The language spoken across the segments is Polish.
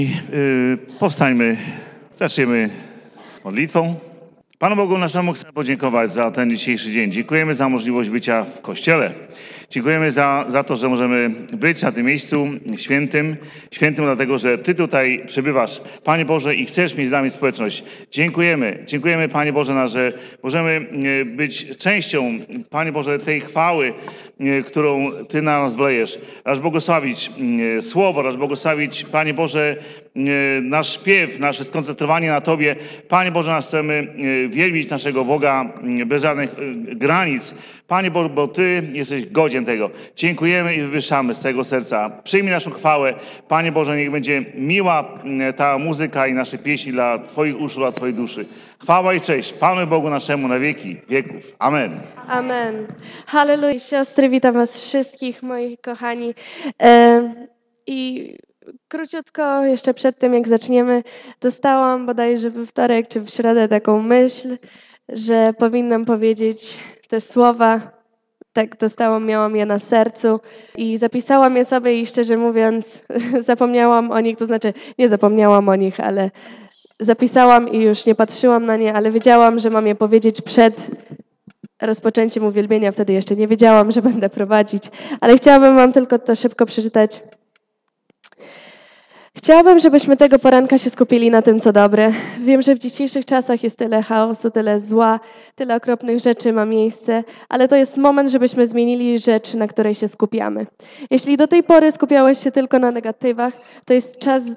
Powstańmy, zaczniemy modlitwą. Panu Bogu naszemu chcemy podziękować za ten dzisiejszy dzień. Dziękujemy za możliwość bycia w Kościele. Dziękujemy za to, że możemy być na tym miejscu świętym. Świętym dlatego, że Ty tutaj przebywasz, Panie Boże, i chcesz mieć z nami społeczność. Dziękujemy, Panie Boże, że możemy być częścią, Panie Boże, tej chwały, którą Ty na nas wlejesz. Aż błogosławić Słowo, aż błogosławić, Panie Boże, nasz śpiew, nasze skoncentrowanie na Tobie. Panie Boże, nas chcemy wielbić naszego Boga bez żadnych granic. Panie Boże, bo Ty jesteś godzien tego. Dziękujemy i wywyższamy z całego serca. Przyjmij naszą chwałę. Panie Boże, niech będzie miła ta muzyka i nasze pieśni dla Twoich uszu, dla Twojej duszy. Chwała i cześć Panu Bogu naszemu na wieki wieków. Amen. Amen. Halleluja. Siostry, witam was wszystkich, moi kochani. I króciutko, jeszcze przed tym, jak zaczniemy, dostałam bodajże we wtorek czy w środę taką myśl, że powinnam powiedzieć te słowa. Tak miałam je na sercu i zapisałam je sobie i szczerze mówiąc zapomniałam o nich, to znaczy nie zapomniałam o nich, ale zapisałam i już nie patrzyłam na nie, ale wiedziałam, że mam je powiedzieć przed rozpoczęciem uwielbienia. Wtedy jeszcze nie wiedziałam, że będę prowadzić, ale chciałabym wam tylko to szybko przeczytać. Chciałabym, żebyśmy tego poranka się skupili na tym, co dobre. Wiem, że w dzisiejszych czasach jest tyle chaosu, tyle zła, tyle okropnych rzeczy ma miejsce, ale to jest moment, żebyśmy zmienili rzecz, na której się skupiamy. Jeśli do tej pory skupiałeś się tylko na negatywach, to jest czas,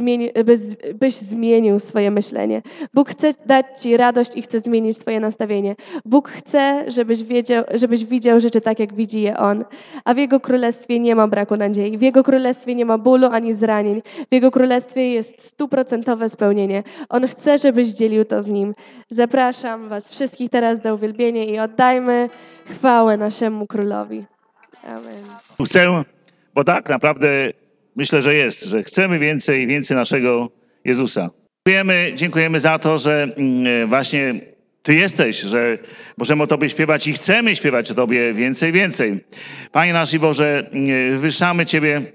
byś zmienił swoje myślenie. Bóg chce dać ci radość i chce zmienić twoje nastawienie. Bóg chce, żebyś widział rzeczy tak, jak widzi je On. A w Jego Królestwie nie ma braku nadziei. W Jego Królestwie nie ma bólu ani zranień. W Jego Królestwie jest 100% spełnienie. On chce, żebyś dzielił to z Nim. Zapraszam was wszystkich teraz do uwielbienia i oddajmy chwałę naszemu Królowi. Amen. Chcę, bo tak naprawdę myślę, że chcemy więcej naszego Jezusa. Dziękujemy za to, że właśnie Ty jesteś, że możemy o Tobie śpiewać i chcemy śpiewać o Tobie więcej. Panie nasz i Boże, wywyższamy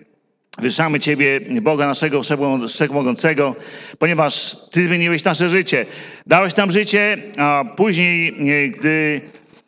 Ciebie, Boga naszego Wszechmogącego, ponieważ Ty zmieniłeś nasze życie. Dałeś nam życie, a później, gdy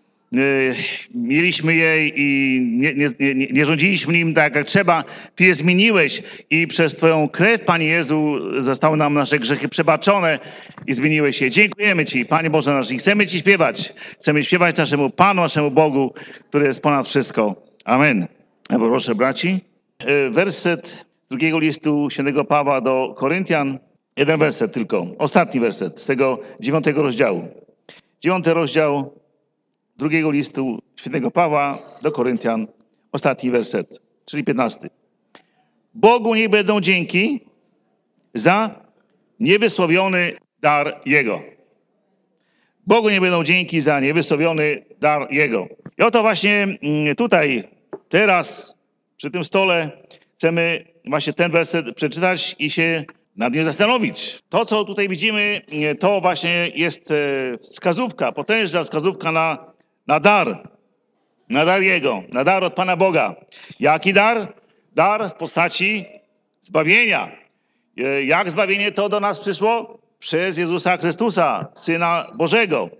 mieliśmy je i nie rządziliśmy nim tak jak trzeba, Ty je zmieniłeś i przez Twoją krew, Panie Jezu, zostały nam nasze grzechy przebaczone i zmieniłeś je. Dziękujemy Ci, Panie Boże nasz, i chcemy Ci śpiewać. Chcemy śpiewać naszemu Panu, naszemu Bogu, który jest ponad wszystko. Amen. Ja proszę braci. Werset drugiego listu świętego Pawła do Koryntian. Jeden werset tylko. Ostatni werset z tego 9 rozdziału. 9 rozdział drugiego listu świętego Pawła do Koryntian. Ostatni werset, czyli 15. Bogu niech będą dzięki za niewysłowiony dar Jego. Bogu niech będą dzięki za niewysłowiony dar Jego. I oto właśnie tutaj, teraz, przy tym stole chcemy właśnie ten werset przeczytać i się nad nim zastanowić. To, co tutaj widzimy, to właśnie jest wskazówka, potężna wskazówka na dar. Na dar Jego, na dar od Pana Boga. Jaki dar? Dar w postaci zbawienia. Jak zbawienie to do nas przyszło? Przez Jezusa Chrystusa, Syna Bożego.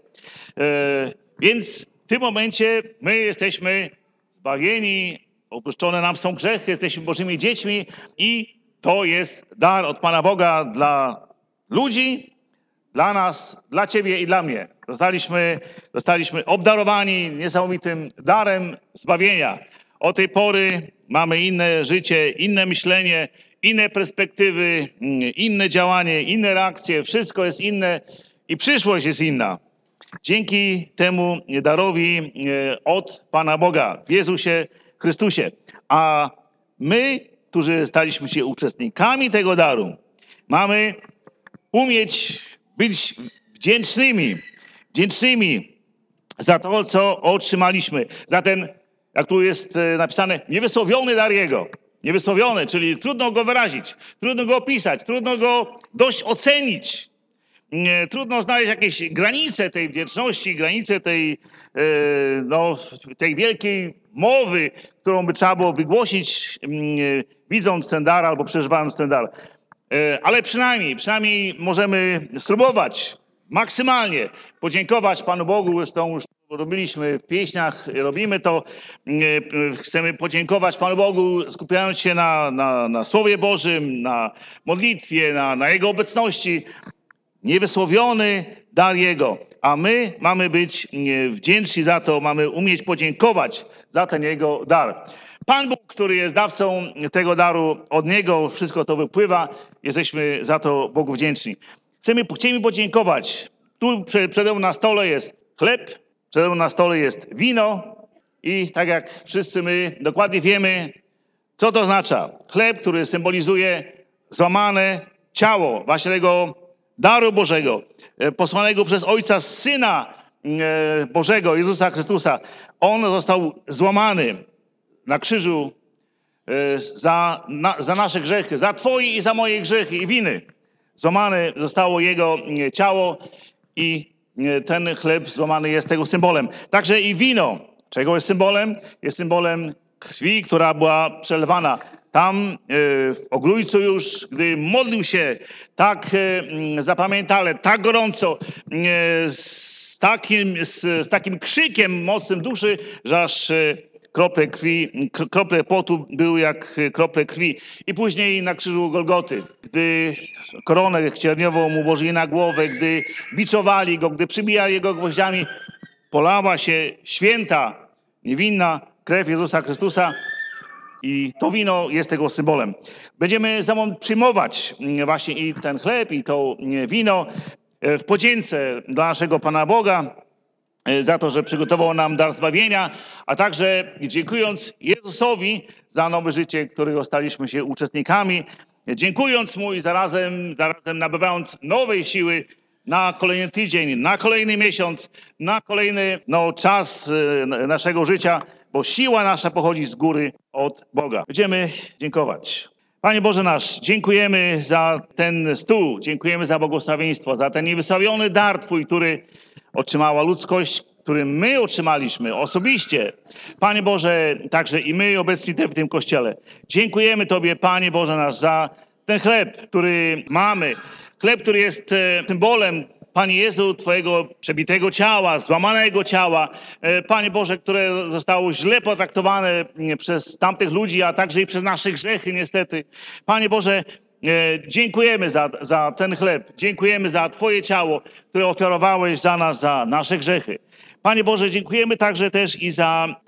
Więc w tym momencie my jesteśmy zbawieni, opuszczone nam są grzechy, jesteśmy Bożymi dziećmi i to jest dar od Pana Boga dla ludzi, dla nas, dla Ciebie i dla mnie. Zostaliśmy obdarowani niesamowitym darem zbawienia. Od tej pory mamy inne życie, inne myślenie, inne perspektywy, inne działanie, inne reakcje. Wszystko jest inne i przyszłość jest inna. Dzięki temu darowi od Pana Boga w Jezusie Chrystusie. A my, którzy staliśmy się uczestnikami tego daru, mamy umieć być wdzięcznymi za to, co otrzymaliśmy. Za ten, jak tu jest napisane, niewysłowiony dar Jego. Niewysłowiony, czyli trudno go wyrazić, trudno go opisać, trudno go dość ocenić. Trudno znaleźć jakieś granice tej wdzięczności, granice tej wielkiej mowy, którą by trzeba było wygłosić, widząc ten dar albo przeżywając ten dar. Ale przynajmniej możemy spróbować maksymalnie podziękować Panu Bogu. Zresztą już robiliśmy w pieśniach, robimy to. Chcemy podziękować Panu Bogu, skupiając się na Słowie Bożym, na modlitwie, na Jego obecności. Niewysłowiony dar Jego. A my mamy być wdzięczni za to, mamy umieć podziękować za ten Jego dar. Pan Bóg, który jest dawcą tego daru, od Niego wszystko to wypływa. Jesteśmy za to Bogu wdzięczni. Chcemy podziękować. Tu przede mną na stole jest chleb, przede mną na stole jest wino i tak jak wszyscy my dokładnie wiemy, co to oznacza. Chleb, który symbolizuje złamane ciało właśnie tego daru Bożego, posłanego przez Ojca Syna Bożego, Jezusa Chrystusa. On został złamany na krzyżu za nasze grzechy, za Twoje i za moje grzechy i winy. Złamane zostało Jego ciało i ten chleb złamany jest tego symbolem. Także i wino, czego jest symbolem? Jest symbolem krwi, która była przelewana. Tam w Ogrójcu już, gdy modlił się tak zapamiętale, tak gorąco, z takim krzykiem mocnym duszy, że aż krople potu były jak krople krwi. I później na krzyżu Golgoty, gdy koronę cierniową mu włożyli na głowę, gdy biczowali go, gdy przybijali go gwoździami, polała się święta, niewinna krew Jezusa Chrystusa. I to wino jest tego symbolem. Będziemy za moment przyjmować właśnie i ten chleb, i to wino w podzięce dla naszego Pana Boga za to, że przygotował nam dar zbawienia, a także dziękując Jezusowi za nowe życie, którego staliśmy się uczestnikami, dziękując Mu i zarazem nabywając nowej siły na kolejny tydzień, na kolejny miesiąc, na kolejny czas naszego życia, bo siła nasza pochodzi z góry od Boga. Będziemy dziękować. Panie Boże nasz, dziękujemy za ten stół, dziękujemy za błogosławieństwo, za ten niewysławiony dar Twój, który otrzymała ludzkość, który my otrzymaliśmy osobiście. Panie Boże, także i my obecni w tym Kościele. Dziękujemy Tobie, Panie Boże nasz, za ten chleb, który mamy. Chleb, który jest symbolem, Panie Jezu, Twojego przebitego ciała, złamanego ciała. Panie Boże, które zostało źle potraktowane przez tamtych ludzi, a także i przez nasze grzechy niestety. Panie Boże, dziękujemy za ten chleb. Dziękujemy za Twoje ciało, które ofiarowałeś za nas, za nasze grzechy. Panie Boże, dziękujemy także też i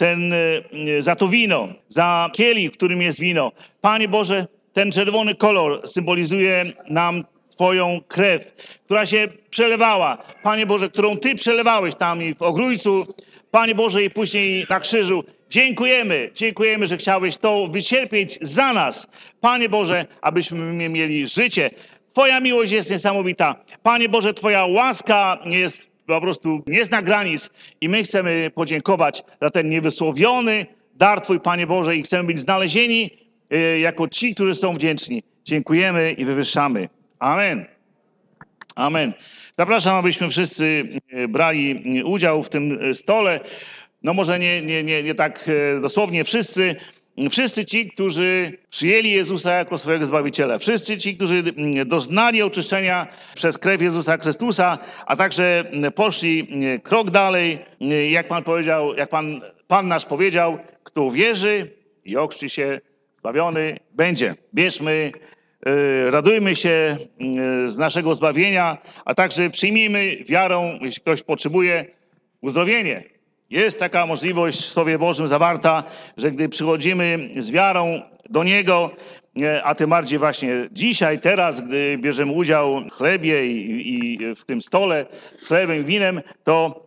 za to wino, za kielich, w którym jest wino. Panie Boże, ten czerwony kolor symbolizuje nam Twoją krew, która się przelewała. Panie Boże, którą Ty przelewałeś tam i w Ogrójcu, Panie Boże, i później na krzyżu. Dziękujemy, że chciałeś to wycierpieć za nas. Panie Boże, abyśmy mieli życie. Twoja miłość jest niesamowita. Panie Boże, Twoja łaska jest po prostu nie zna granic i my chcemy podziękować za ten niewysłowiony dar Twój, Panie Boże, i chcemy być znalezieni jako ci, którzy są wdzięczni. Dziękujemy i wywyższamy. Amen. Amen. Zapraszam, abyśmy wszyscy brali udział w tym stole. No może nie tak dosłownie wszyscy. Wszyscy ci, którzy przyjęli Jezusa jako swojego Zbawiciela. Wszyscy ci, którzy doznali oczyszczenia przez krew Jezusa Chrystusa, a także poszli krok dalej, jak Pan powiedział, jak Pan nasz powiedział, kto uwierzy i ochrzci się, zbawiony będzie. Bierzmy, radujmy się z naszego zbawienia, a także przyjmijmy wiarą, jeśli ktoś potrzebuje, uzdrowienie. Jest taka możliwość w Słowie Bożym zawarta, że gdy przychodzimy z wiarą do Niego, a tym bardziej właśnie dzisiaj, teraz, gdy bierzemy udział w chlebie i w tym stole z chlebem i winem, to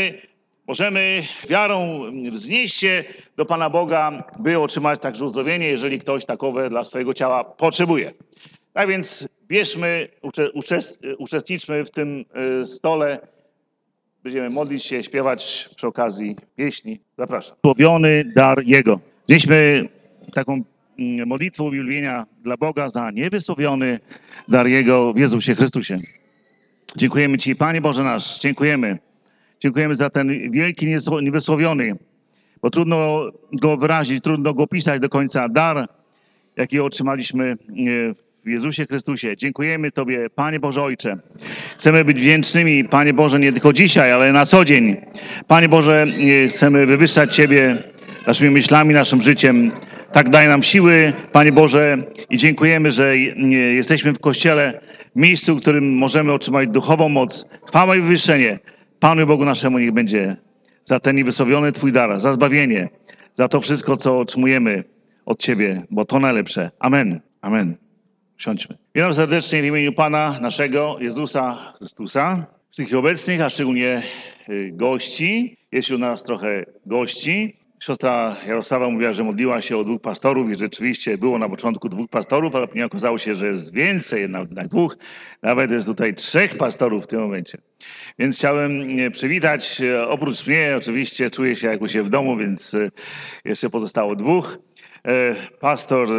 możemy wiarą wznieść się do Pana Boga, by otrzymać także uzdrowienie, jeżeli ktoś takowe dla swojego ciała potrzebuje. Tak więc bierzmy, uczestniczmy w tym stole. Będziemy modlić się, śpiewać przy okazji pieśni. Zapraszam. Słowiony dar Jego. Wnieśmy taką modlitwę uwielbienia dla Boga za niewysłowiony dar Jego w Jezusie Chrystusie. Dziękujemy Ci, Panie Boże nasz, dziękujemy. Dziękujemy za ten wielki, niewysłowiony, bo trudno go wyrazić, trudno go opisać do końca. Dar, jaki otrzymaliśmy w w Jezusie Chrystusie. Dziękujemy Tobie, Panie Boże Ojcze. Chcemy być wdzięcznymi, Panie Boże, nie tylko dzisiaj, ale na co dzień. Panie Boże, chcemy wywyższać Ciebie naszymi myślami, naszym życiem. Tak daj nam siły, Panie Boże, i dziękujemy, że jesteśmy w Kościele, miejscu, w którym możemy otrzymać duchową moc. Chwała i wywyższenie Panu Bogu naszemu niech będzie za ten niewysłowiony Twój dar, za zbawienie, za to wszystko, co otrzymujemy od Ciebie, bo to najlepsze. Amen. Amen. Siądźmy. Witam serdecznie w imieniu Pana naszego Jezusa Chrystusa, wszystkich obecnych, a szczególnie gości. Jest u nas trochę gości. Siostra Jarosława mówiła, że modliła się o 2 pastorów i rzeczywiście było na początku 2 pastorów, ale później okazało się, że jest więcej, jednak 2. Nawet jest tutaj 3 pastorów w tym momencie. Więc chciałem przywitać, oprócz mnie oczywiście czuję się jak u siebie w domu, więc jeszcze pozostało 2. Pastor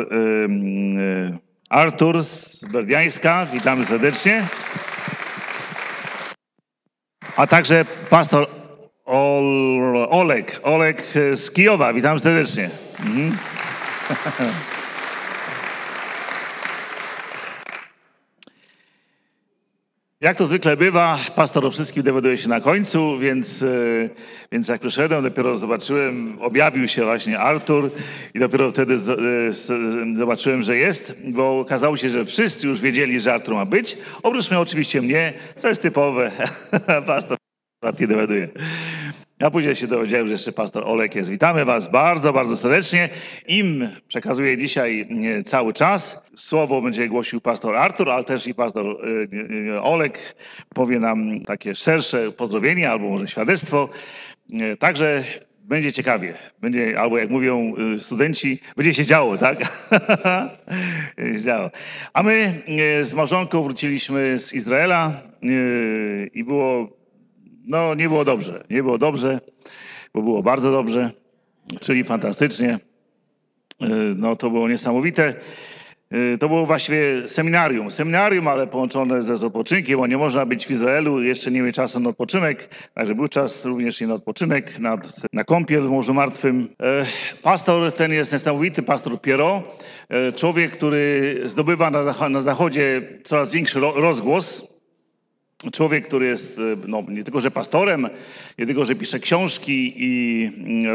Artur z Berdiańska, witamy serdecznie. A także pastor Olek z Kijowa, witam serdecznie. Jak to zwykle bywa, pastor o wszystkim dowiaduje się na końcu, więc jak przyszedłem, dopiero zobaczyłem, objawił się właśnie Artur i dopiero wtedy zobaczyłem, że jest, bo okazało się, że wszyscy już wiedzieli, że Artur ma być, oprócz mnie oczywiście mnie, co jest typowe, pastor nie dowiaduje. Ja później się dowiedziałem, że jeszcze pastor Olek jest. Witamy Was bardzo, bardzo serdecznie. Im przekazuję dzisiaj cały czas. Słowo będzie głosił pastor Artur, ale też i pastor Olek powie nam takie szersze pozdrowienie albo może świadectwo. Także będzie ciekawie. Będzie, albo jak mówią studenci, będzie się działo, tak? działo. A my z małżonką wróciliśmy z Izraela i było... No, nie było dobrze, bo było bardzo dobrze, czyli fantastycznie. No, to było niesamowite. To było właściwie seminarium, ale połączone z odpoczynkiem, bo nie można być w Izraelu, jeszcze nie mieć czasu na odpoczynek, także był czas również i na odpoczynek, na kąpiel w Morzu Martwym. Pastor ten jest niesamowity, pastor Piero, człowiek, który zdobywa na zachodzie coraz większy rozgłos. Człowiek, który jest no, nie tylko, że pastorem, nie tylko, że pisze książki i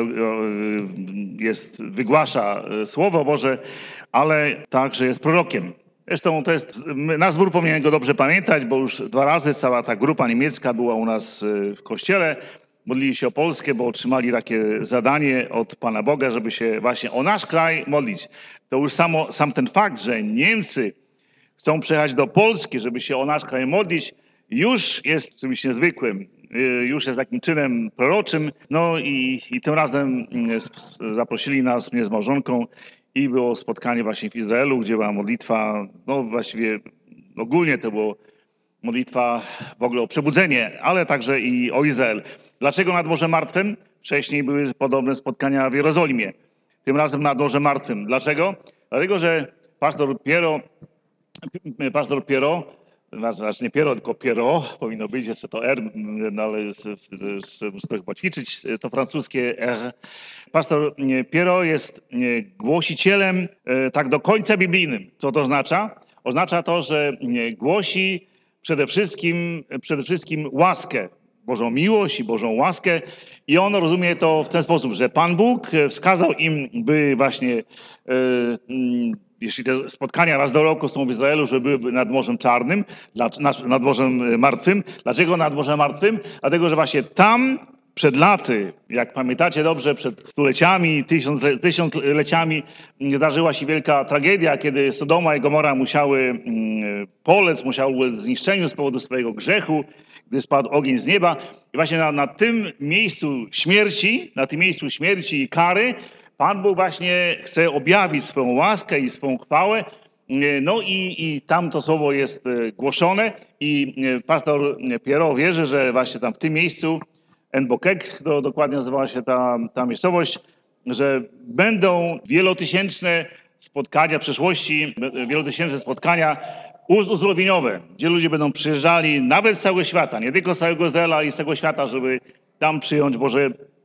wygłasza Słowo Boże, ale także jest prorokiem. Zresztą to jest, nasz zbór powinien go dobrze pamiętać, bo już 2 razy cała ta grupa niemiecka była u nas w kościele. Modlili się o Polskę, bo otrzymali takie zadanie od Pana Boga, żeby się właśnie o nasz kraj modlić. To już sam ten fakt, że Niemcy chcą przyjechać do Polski, żeby się o nasz kraj modlić, już jest czymś niezwykłym, już jest takim czynem proroczym. No i tym razem zaprosili mnie z małżonką i było spotkanie właśnie w Izraelu, gdzie była modlitwa, no właściwie ogólnie to było modlitwa w ogóle o przebudzenie, ale także i o Izrael. Dlaczego nad Morzem Martwym? Wcześniej były podobne spotkania w Jerozolimie. Tym razem nad Morzem Martwym. Dlaczego? Dlatego, że pastor Piero, znaczy nie Piero, tylko Piero, powinno być jeszcze to R, no ale muszę trochę poćwiczyć to francuskie R. Pastor Piero jest głosicielem tak do końca biblijnym. Co to oznacza? Oznacza to, że głosi przede wszystkim łaskę, Bożą miłość i Bożą łaskę i on rozumie to w ten sposób, że Pan Bóg wskazał im, by właśnie jeśli te spotkania raz do roku są w Izraelu, żeby były nad Morzem Czarnym, nad Morzem Martwym. Dlaczego nad Morzem Martwym? Dlatego, że właśnie tam przed laty, jak pamiętacie dobrze, przed stuleciami, tysiącleciami zdarzyła się wielka tragedia, kiedy Sodoma i Gomora musiały polec, musiały zniszczeniu z powodu swojego grzechu, gdy spadł ogień z nieba. I właśnie na tym miejscu śmierci i kary Pan Bóg właśnie chce objawić swoją łaskę i swoją chwałę. No i tam to słowo jest głoszone i pastor Piero wierzy, że właśnie tam w tym miejscu Enbokek, to dokładnie nazywała się ta miejscowość, że będą wielotysięczne spotkania w przyszłości, wielotysięczne spotkania uzdrowieniowe, gdzie ludzie będą przyjeżdżali nawet z całego świata, nie tylko z całego Izraela, ale i z całego świata, żeby tam przyjąć Boże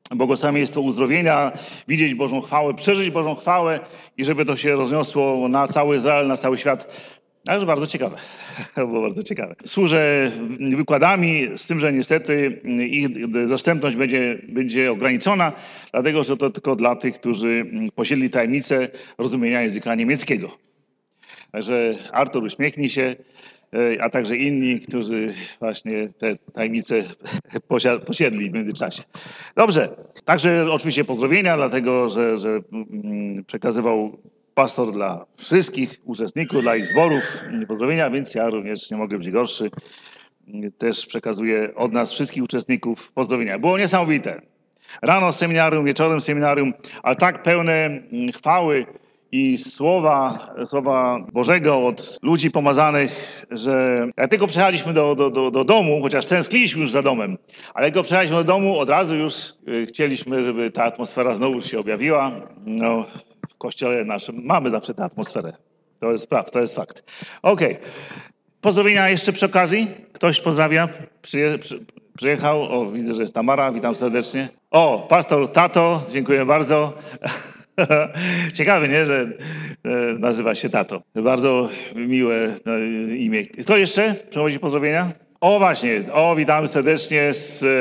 błogosławieństwo uzdrowienia, widzieć Bożą chwałę, przeżyć Bożą chwałę i żeby to się rozniosło na cały Izrael, na cały świat. Ale bardzo ciekawe. Było bardzo ciekawe. Służę wykładami, z tym, że niestety ich dostępność będzie ograniczona, dlatego że to tylko dla tych, którzy posiedli tajemnicę rozumienia języka niemieckiego. Także Artur, uśmiechnij się, a także inni, którzy właśnie te tajemnice posiedli w międzyczasie. Dobrze, także oczywiście pozdrowienia, dlatego że przekazywał pastor dla wszystkich uczestników, dla ich zborów pozdrowienia, więc ja również nie mogę być gorszy. Też przekazuję od nas wszystkich uczestników pozdrowienia. Było niesamowite. Rano seminarium, wieczorem seminarium, ale tak pełne chwały i słowa Bożego od ludzi pomazanych, że jak tylko przyjechaliśmy do domu, chociaż tęskniliśmy już za domem, ale jak tylko przyjechaliśmy do domu, od razu już chcieliśmy, żeby ta atmosfera znowu się objawiła. No, w kościele naszym mamy zawsze tę atmosferę. To jest fakt. Okej. Pozdrowienia jeszcze przy okazji. Ktoś pozdrawia? Przyjechał. O, widzę, że jest Tamara. Witam serdecznie. O, pastor Tato. Dziękuję bardzo. Ciekawe, nie, że nazywa się Tato. Bardzo miłe imię. Kto jeszcze przechodzi pozdrowienia? O właśnie, witamy serdecznie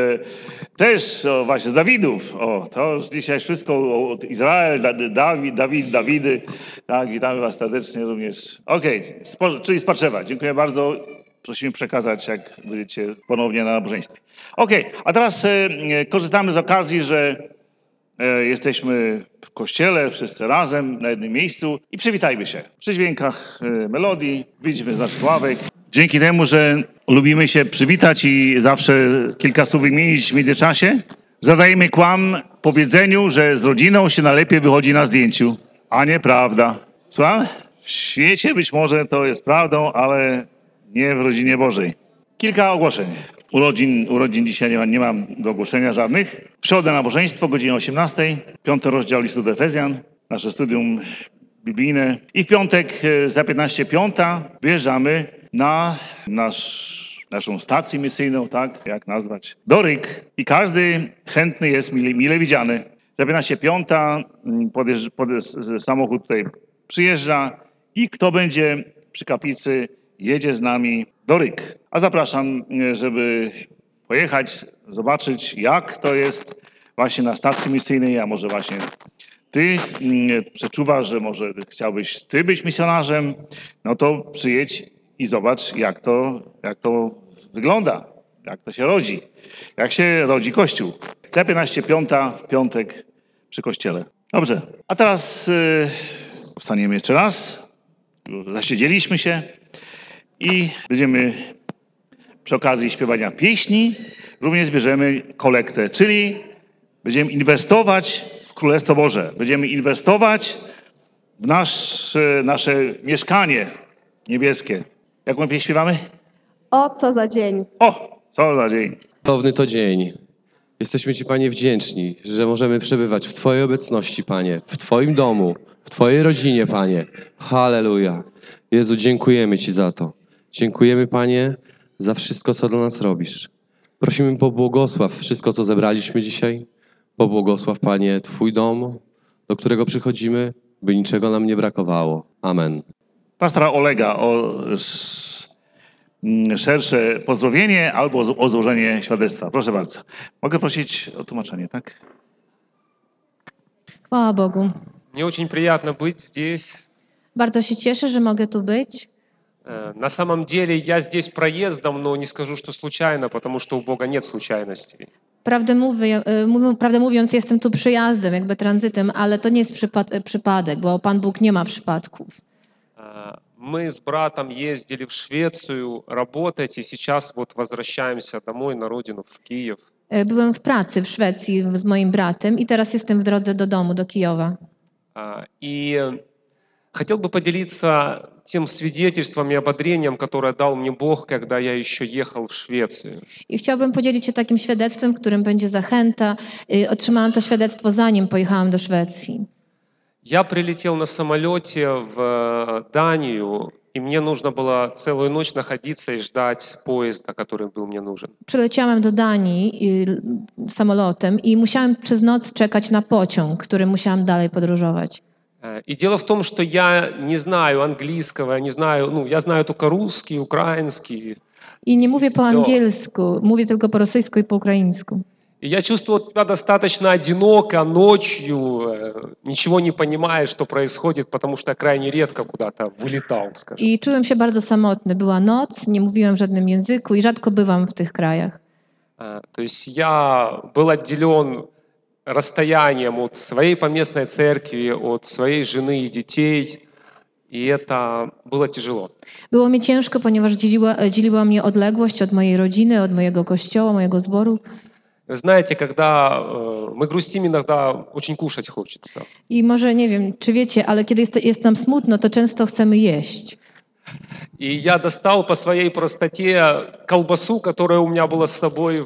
też właśnie z Dawidów. To już dzisiaj wszystko, Izrael, Dawidy. Tak, witamy was serdecznie również. Czyli z Paczewa. Dziękuję bardzo. Prosimy przekazać, jak będziecie ponownie na nabożeństwie. A teraz korzystamy z okazji, że jesteśmy w kościele, wszyscy razem, na jednym miejscu i przywitajmy się. Przy dźwiękach melodii, wyjdźmy z naszych ławek. Dzięki temu, że lubimy się przywitać i zawsze kilka słów wymienić w międzyczasie, zadajemy kłam powiedzeniu, że z rodziną się najlepiej wychodzi na zdjęciu. A nieprawda. Słucham? W świecie być może to jest prawdą, ale nie w rodzinie Bożej. Kilka ogłoszeń. Urodzin dzisiaj nie mam do ogłoszenia żadnych. W środę nabożeństwo, godzina 18, 5 rozdział listu do Efezjan, nasze studium biblijne. I w piątek za 15:05 wyjeżdżamy na naszą stację misyjną, tak, jak nazwać, do Ryk. I każdy chętny jest mile widziany. Za 15:05 samochód tutaj przyjeżdża i kto będzie przy kaplicy, jedzie z nami do Ryk. A zapraszam, żeby pojechać, zobaczyć, jak to jest właśnie na stacji misyjnej, a może właśnie ty przeczuwasz, że może chciałbyś ty być misjonarzem, no to przyjedź i zobacz, jak to wygląda, jak to się rodzi, jak się rodzi Kościół. Za 15:05 w piątek przy kościele. Dobrze, a teraz wstaniemy jeszcze raz, zasiedzieliśmy się i będziemy przy okazji śpiewania pieśni również zbierzemy kolektę, czyli będziemy inwestować w Królestwo Boże. Będziemy inwestować w nasze mieszkanie niebieskie. Jaką pieśń śpiewamy? O, co za dzień. O, co za dzień. Cudowny to dzień. Jesteśmy Ci, Panie, wdzięczni, że możemy przebywać w Twojej obecności, Panie, w Twoim domu, w Twojej rodzinie, Panie. Halleluja. Jezu, dziękujemy Ci za to. Dziękujemy, Panie, za wszystko, co dla nas robisz. Prosimy, pobłogosław wszystko, co zebraliśmy dzisiaj. Pobłogosław, Panie, Twój dom, do którego przychodzimy, by niczego nam nie brakowało. Amen. Pastora Olega o szersze pozdrowienie albo o złożenie świadectwa. Proszę bardzo. Mogę prosić o tłumaczenie, tak? Chwała Bogu. Мне очень приятно быть здесь. Bardzo się cieszę, że mogę tu być. На самом деле я здесь проездом, но не скажу, что случайно, потому что у Бога нет случайностей. Prawdę mówiąc, jestem tu przyjazdem, jakby tranzytem, ale to nie jest przypadek, bo Pan Bóg nie ma przypadków. Мы с братом ездили в Швецию работать, и сейчас вот возвращаемся домой на родину, в Киев. Byłem w pracy w Szwecji z moim bratem i teraz jestem w drodze do domu, do Kijowa. И хотел бы поделиться тем свидетельством и ободрением, которое дал мне Бог, когда я еще ехал в Швецию. I chciałbym podzielić się takim świadectwem, którym będzie zachęta. Otrzymałam to świadectwo zanim pojechałam do Szwecji. Я прилетел на самолете в Данию, И мне нужно было целую ночь находиться и ждать поезда, который был мне нужен. Przyleciałem do Danii samolotem i musiałem przez noc czekać na pociąg, którym musiałam dalej podróżować. И дело в том, что я не знаю английского, я не знаю, я знаю только русский, украинский. I nie mówię po Всё. angielsku, mówię tylko po rosyjsku i po ukraińsku. И я чувствовал себя достаточно одиноко ночью, ничего не понимая, что происходит, потому что я крайне редко куда-то вылетал, скажем. I czułem się bardzo samotny. Była noc, nie mówiłem w żadnym języku i rzadko bywam w tych krajach. То есть я был отделен расстоянием от своей поместной церкви, от своей жены и детей, и это было тяжело. Było mi ciężko, ponieważ dzieliła mnie odległość od mojej rodziny, od mojego kościoła, mojego zboru. Знаете, когда мы грустим, иногда очень кушать хочется. I może nie wiem, czy wiecie, ale kiedy jest nam smutno, to często chcemy jeść. И я достал по своей простоте колбасу, которая у меня была с собой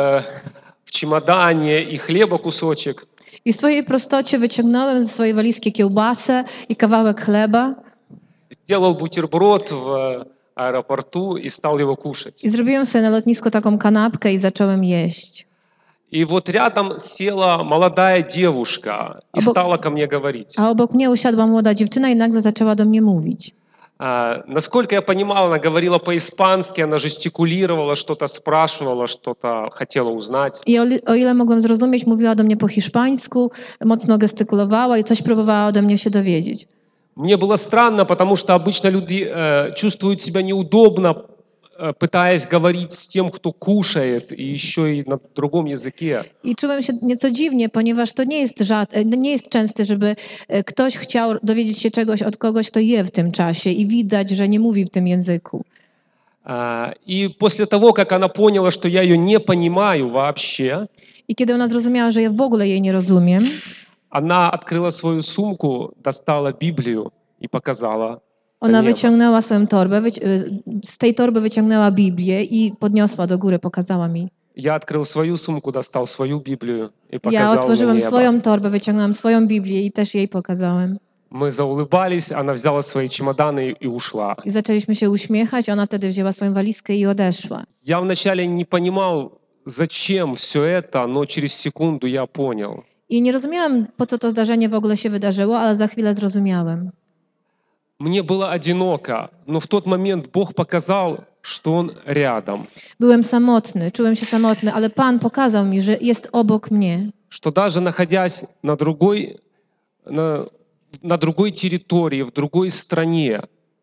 в чемодане, и хлеба кусочек. I w swojej prostocie wyciągnąłem ze swojej walizki kiełbasę i kawałek chleba Сделал бутерброд в аэропорту и стал его кушать. i zrobiłem sobie na lotnisku taką kanapkę i zacząłem jeść. И вот рядом села молодая девушка и стала ко мне говорить. A obok mnie usiadła młoda dziewczyna i nagle zaczęła do mnie mówić. Насколько я понимал, она говорила по-испански, она жестикулировала, что-то спрашивала, что-то хотела узнать. I o ile mogłem zrozumieć, mówiła do mnie po hiszpańsku, mocno gestykulowała i coś próbowała ode mnie się dowiedzieć. Мне было странно, потому что обычно люди чувствуют себя неудобно, пытаясь говорить с тем, кто кушает, и еще и на другом языке. I czułem się nieco dziwnie, ponieważ to nie jest częste, żeby ktoś chciał dowiedzieć się czegoś od kogoś, kto je w tym czasie i widać, że nie mówi w tym języku. И после того, как она поняла, что я ее не понимаю вообще, I kiedy ona zrozumiała, że ja w ogóle jej nie rozumiem, она открыла свою сумку, достала Библию и показала. ona niebo. wyciągnęła swoją torbę, z tej torby wyciągnęła Biblię i podniosła do góry, pokazała mi. Я открыл свою сумку, достал свою Библию и Ja показал на otworzyłem небо. swoją torbę, wyciągnęłam swoją Biblię i też jej pokazałem. Мы заулыбались, она взяла свои чемоданы и ушла. I zaczęliśmy się uśmiechać, ona wtedy wzięła swoją walizkę i odeszła. Я вначале не понимал, зачем все это, но через секунду я понял. I nie rozumiałam, po co to zdarzenie w ogóle się wydarzyło, ale za chwilę zrozumiałem. Мне было одиноко, но в тот момент Бог показал, что Он рядом. Byłem samotny, czułem się samotny, ale Pan pokazał mi, że jest obok mnie. Что даже находясь на другой территории, в другой стране,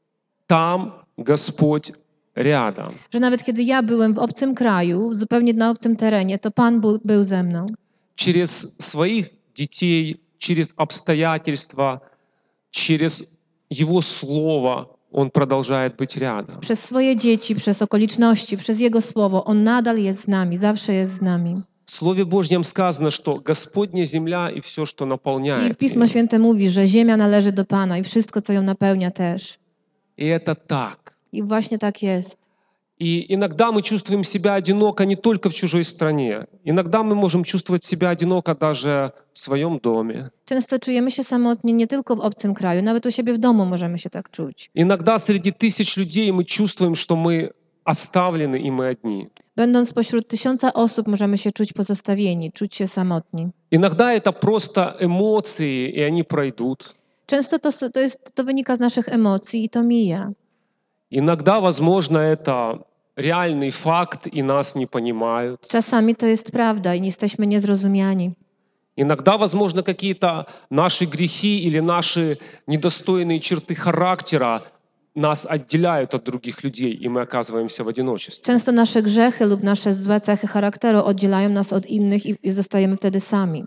там Господь рядом. Że nawet kiedy ja byłem w obcym kraju, zupełnie na obcym terenie, to Pan był ze mną. Через своих детей, через обстоятельства, через Его Слово Он продолжает быть рядом. Przez swoje dzieci, przez okoliczności, przez Jego Słowo, On nadal jest z nami, zawsze jest z nami. В Слове Божьем сказано, что Господня земля и все, что I наполняет Pismo ее. Święte mówi, że ziemia należy do Pana i wszystko, co ją napełnia też. И это так. I właśnie tak jest. И иногда мы чувствуем себя одиноко не только в чужой стране. Иногда мы можем чувствовать себя одиноко даже в своем доме. Często czujemy się samotnie nie tylko w obcym kraju, nawet u siebie w domu możemy się tak czuć. Иногда среди тысяч людей мы чувствуем, что мы оставлены и мы одни. Będąc pośród 1000 osób możemy się czuć pozostawieni, czuć się samotni. Иногда это просто эмоции, и они пройдут. Często to wynika z naszych emocji i to mija. Иногда, возможно, это реальный факт, и нас не понимают. Czasami to jest prawda i jesteśmy niezrozumiani. Иногда, возможно, какие-то наши грехи или наши недостойные черты характера нас отделяют от других людей, и мы оказываемся в одиночестве. Często nasze grzechy lub nasze złe cechy charakteru oddzielają nas od innych i zostajemy wtedy sami.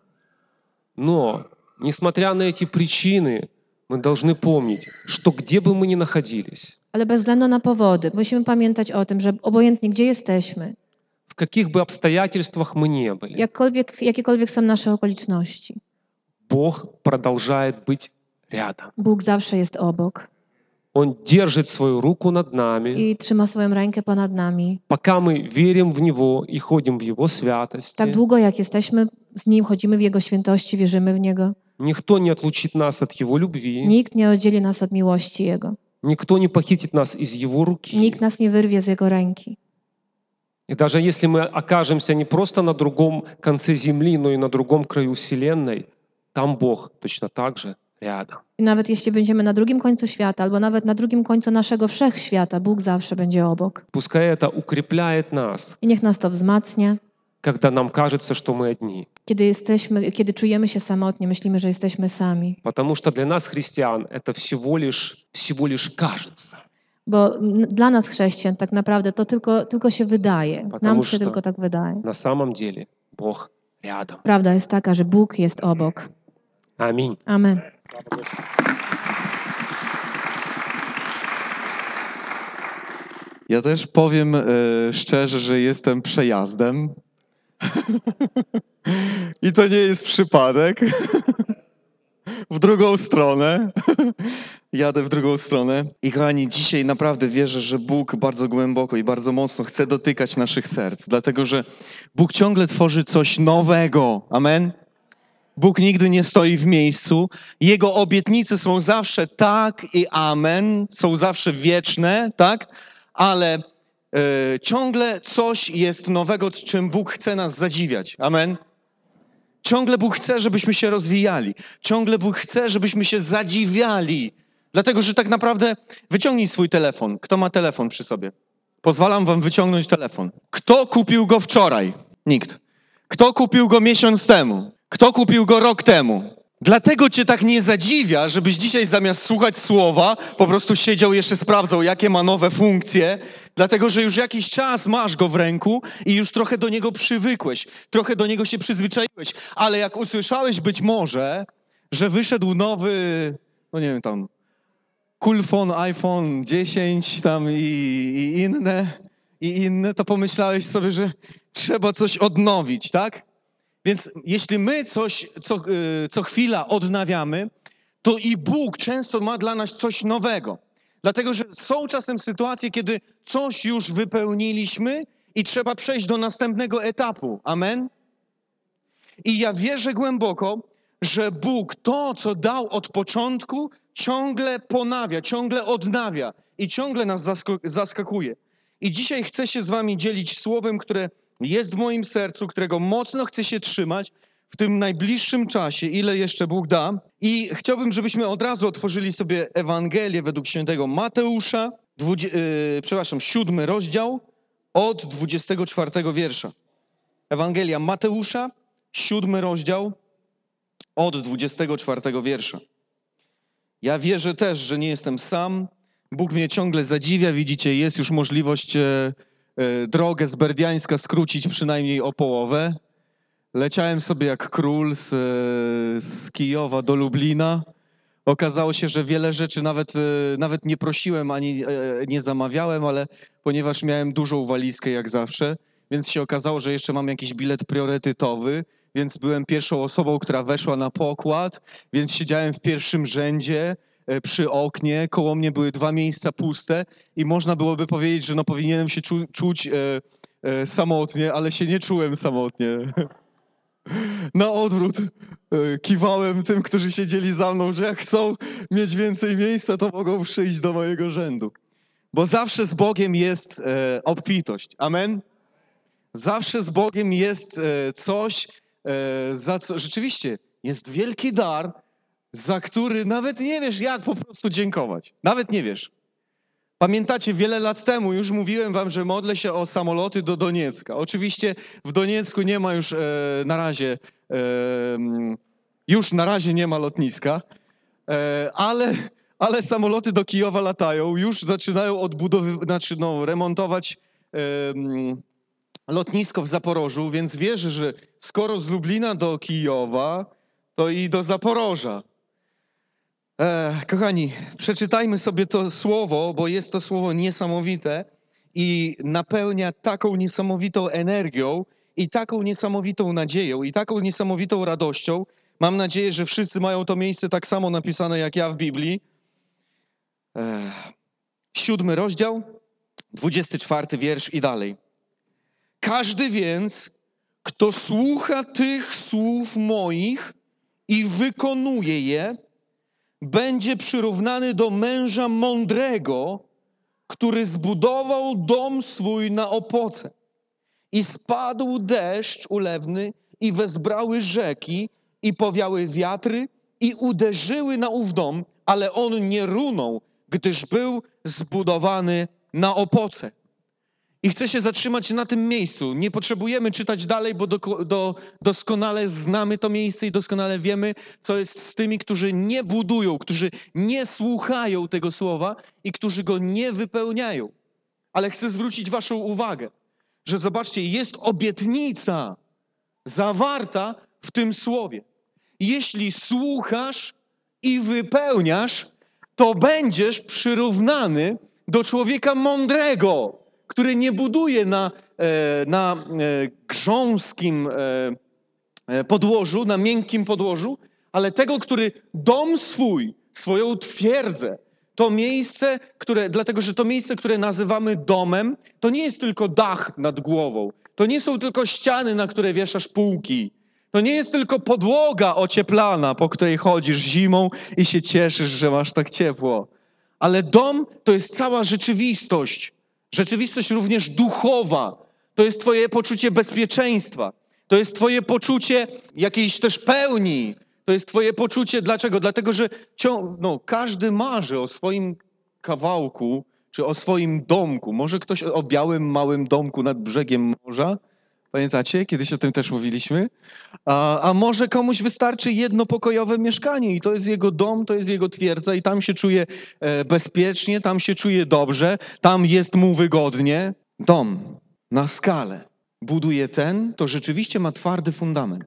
Но, несмотря на эти причины, мы должны помнить, что где бы мы ни находились, Ale bez względu na powody, musimy pamiętać o tym, że obojętnie gdzie jesteśmy, в каких бы обстоятельствах мы не были, jakiekolwiek są nasze okoliczności, Бог продолжает быть рядом. Bóg zawsze jest obok Он держит свою руку над нами, i trzyma swoją rękę ponad nami. пока мы верим в Него и ходим в Его Tak святости. długo jak jesteśmy z Nim, chodzimy w Jego świętości, wierzymy w Niego, Никто не отлучит нас от Его любви. nikt nie oddzieli nas od miłości Jego. Никто не похитит нас из Его руки. Nikt nas nie wyrwie z Jego ręki. И даже если мы окажемся не просто на другом конце земли, но и на другом краю Вселенной, там Бог точно так же рядом. I nawet jeśli będziemy na drugim końcu świata, albo nawet na drugim końcu naszego wszechświata, Bóg zawsze będzie obok. Пускай это укрепляет нас, I niech nas to wzmacnia. когда нам кажется, что мы одни. Kiedy czujemy się samotni, myślimy, że jesteśmy sami. Потому что для нас, христиан, это всего лишь кажется. Bo dla nas chrześcijan tak naprawdę to tylko się wydaje. Nam się tylko tak wydaje. На самом деле Бог рядом. Prawda jest taka, że Bóg jest obok. Аминь. Amen. Ja też powiem szczerze, że jestem przejazdem. I to nie jest przypadek. W drugą stronę. Jadę w drugą stronę. I kochani, dzisiaj naprawdę wierzę, że Bóg bardzo głęboko i bardzo mocno chce dotykać naszych serc. Dlatego, że Bóg ciągle tworzy coś nowego. Amen. Bóg nigdy nie stoi w miejscu. Jego obietnice są zawsze tak i amen. Są zawsze wieczne, tak? Ale ciągle coś jest nowego, czym Bóg chce nas zadziwiać. Amen. Ciągle Bóg chce, żebyśmy się rozwijali. Ciągle Bóg chce, żebyśmy się zadziwiali. Dlatego, że tak naprawdę wyciągnij swój telefon. Kto ma telefon przy sobie? Pozwalam wam wyciągnąć telefon. Kto kupił go wczoraj? Nikt. Kto kupił go miesiąc temu? Kto kupił go rok temu? Dlatego cię tak nie zadziwia, żebyś dzisiaj zamiast słuchać słowa, po prostu siedział jeszcze sprawdzał, jakie ma nowe funkcje, dlatego że już jakiś czas masz go w ręku i już trochę do niego przywykłeś, trochę do niego się przyzwyczaiłeś, ale jak usłyszałeś być może, że wyszedł nowy, no nie wiem tam, Coolphone, iPhone 10 tam i inne, to pomyślałeś sobie, że trzeba coś odnowić, tak? Więc jeśli my coś co chwila odnawiamy, to i Bóg często ma dla nas coś nowego. Dlatego, że są czasem sytuacje, kiedy coś już wypełniliśmy i trzeba przejść do następnego etapu. Amen? I ja wierzę głęboko, że Bóg to, co dał od początku, ciągle ponawia, ciągle odnawia i ciągle nas zaskakuje. I dzisiaj chcę się z wami dzielić słowem, które jest w moim sercu, którego mocno chcę się trzymać w tym najbliższym czasie, ile jeszcze Bóg da. I chciałbym, żebyśmy od razu otworzyli sobie Ewangelię według świętego Mateusza, 7 rozdział, od 24 wiersza. Ewangelia Mateusza, 7 rozdział, od 24 wiersza. Ja wierzę też, że nie jestem sam. Bóg mnie ciągle zadziwia. Widzicie, jest już możliwość drogę z Berdiańska skrócić przynajmniej o połowę. Leciałem sobie jak król z Kijowa do Lublina. Okazało się, że wiele rzeczy nawet nie prosiłem ani nie zamawiałem, ale ponieważ miałem dużą walizkę jak zawsze, więc się okazało, że jeszcze mam jakiś bilet priorytetowy, więc byłem pierwszą osobą, która weszła na pokład, więc siedziałem w pierwszym rzędzie przy oknie, koło mnie były 2 miejsca puste i można byłoby powiedzieć, że no powinienem się czuć samotnie, ale się nie czułem samotnie. Na odwrót kiwałem tym, którzy siedzieli za mną, że jak chcą mieć więcej miejsca, to mogą przyjść do mojego rzędu. Bo zawsze z Bogiem jest obfitość. Amen? Zawsze z Bogiem jest coś, za co rzeczywiście jest wielki dar, za który nawet nie wiesz, jak po prostu dziękować. Nawet nie wiesz. Pamiętacie, wiele lat temu już mówiłem wam, że modlę się o samoloty do Doniecka. Oczywiście w Doniecku nie ma już na razie nie ma lotniska, ale samoloty do Kijowa latają. Już zaczynają remontować lotnisko w Zaporożu, więc wierzę, że skoro z Lublina do Kijowa, to i do Zaporoża. Kochani, przeczytajmy sobie to słowo, bo jest to słowo niesamowite i napełnia taką niesamowitą energią i taką niesamowitą nadzieją i taką niesamowitą radością. Mam nadzieję, że wszyscy mają to miejsce tak samo napisane jak ja w Biblii. 7 rozdział, 24 wiersz i dalej. Każdy więc, kto słucha tych słów moich i wykonuje je, będzie przyrównany do męża mądrego, który zbudował dom swój na opoce. I spadł deszcz ulewny, i wezbrały rzeki, i powiały wiatry, i uderzyły na ów dom, ale on nie runął, gdyż był zbudowany na opoce. I chcę się zatrzymać na tym miejscu. Nie potrzebujemy czytać dalej, bo doskonale znamy to miejsce i doskonale wiemy, co jest z tymi, którzy nie budują, którzy nie słuchają tego słowa i którzy go nie wypełniają. Ale chcę zwrócić waszą uwagę, że zobaczcie, jest obietnica zawarta w tym słowie. Jeśli słuchasz i wypełniasz, to będziesz przyrównany do człowieka mądrego, który nie buduje na grząskim podłożu, na miękkim podłożu, ale tego, który dom swój, swoją twierdzę, to miejsce, dlatego że to miejsce, które nazywamy domem, to nie jest tylko dach nad głową, to nie są tylko ściany, na które wieszasz półki, to nie jest tylko podłoga ocieplana, po której chodzisz zimą i się cieszysz, że masz tak ciepło. Ale dom to jest cała rzeczywistość. Rzeczywistość również duchowa. To jest twoje poczucie bezpieczeństwa. To jest twoje poczucie jakiejś też pełni. To jest twoje poczucie. Dlaczego? Dlatego, że każdy marzy o swoim kawałku, czy o swoim domku. Może ktoś o białym, małym domku nad brzegiem morza? Pamiętacie? Kiedyś o tym też mówiliśmy. A może komuś wystarczy jednopokojowe mieszkanie i to jest jego dom, to jest jego twierdza i tam się czuje bezpiecznie, tam się czuje dobrze, tam jest mu wygodnie. Dom na skalę buduje ten, to rzeczywiście ma twardy fundament.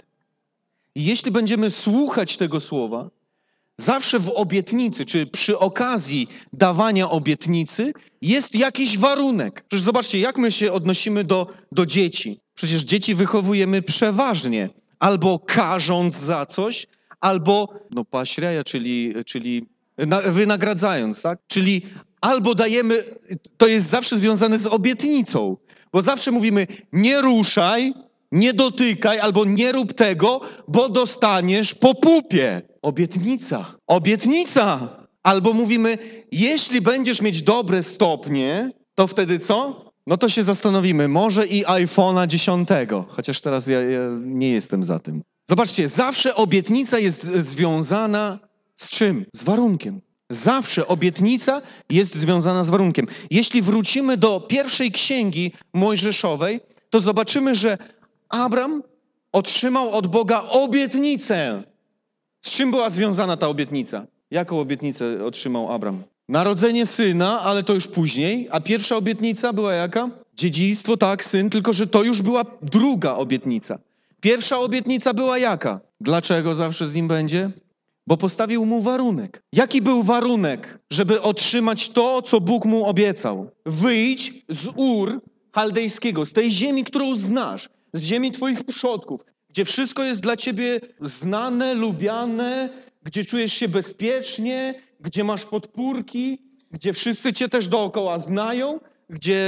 I jeśli będziemy słuchać tego słowa, zawsze w obietnicy, czy przy okazji dawania obietnicy jest jakiś warunek. Przecież zobaczcie, jak my się odnosimy do dzieci. Przecież dzieci wychowujemy przeważnie albo karząc za coś, albo poощряя, czyli wynagradzając, tak? Czyli albo dajemy, to jest zawsze związane z obietnicą, bo zawsze mówimy nie ruszaj, nie dotykaj albo nie rób tego, bo dostaniesz po pupie. Obietnica. Obietnica. Albo mówimy, jeśli będziesz mieć dobre stopnie, to wtedy co? No to się zastanowimy, może i iPhone'a 10. Chociaż teraz ja nie jestem za tym. Zobaczcie, zawsze obietnica jest związana z czym? Z warunkiem. Zawsze obietnica jest związana z warunkiem. Jeśli wrócimy do pierwszej księgi mojżeszowej, to zobaczymy, że Abram otrzymał od Boga obietnicę. Z czym była związana ta obietnica? Jaką obietnicę otrzymał Abram? Narodzenie syna, ale to już później. A pierwsza obietnica była jaka? Dziedzictwo, tak, syn, tylko że to już była druga obietnica. Pierwsza obietnica była jaka? Dlaczego zawsze z nim będzie? Bo postawił mu warunek. Jaki był warunek, żeby otrzymać to, co Bóg mu obiecał? Wyjdź z Ur Chaldejskiego, z tej ziemi, którą znasz, z ziemi twoich przodków, gdzie wszystko jest dla ciebie znane, lubiane, gdzie czujesz się bezpiecznie, gdzie masz podpórki, gdzie wszyscy cię też dookoła znają, gdzie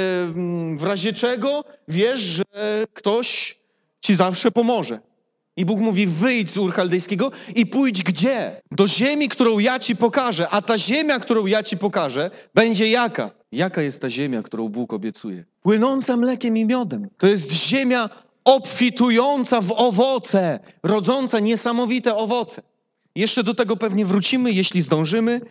w razie czego wiesz, że ktoś ci zawsze pomoże. I Bóg mówi, wyjdź z Ur Chaldejskiego i pójdź gdzie? Do ziemi, którą ja ci pokażę. A ta ziemia, którą ja ci pokażę, będzie jaka? Jaka jest ta ziemia, którą Bóg obiecuje? Płynąca mlekiem i miodem. To jest ziemia obfitująca w owoce, rodząca niesamowite owoce. Jeszcze do tego pewnie wrócimy, jeśli zdążymy.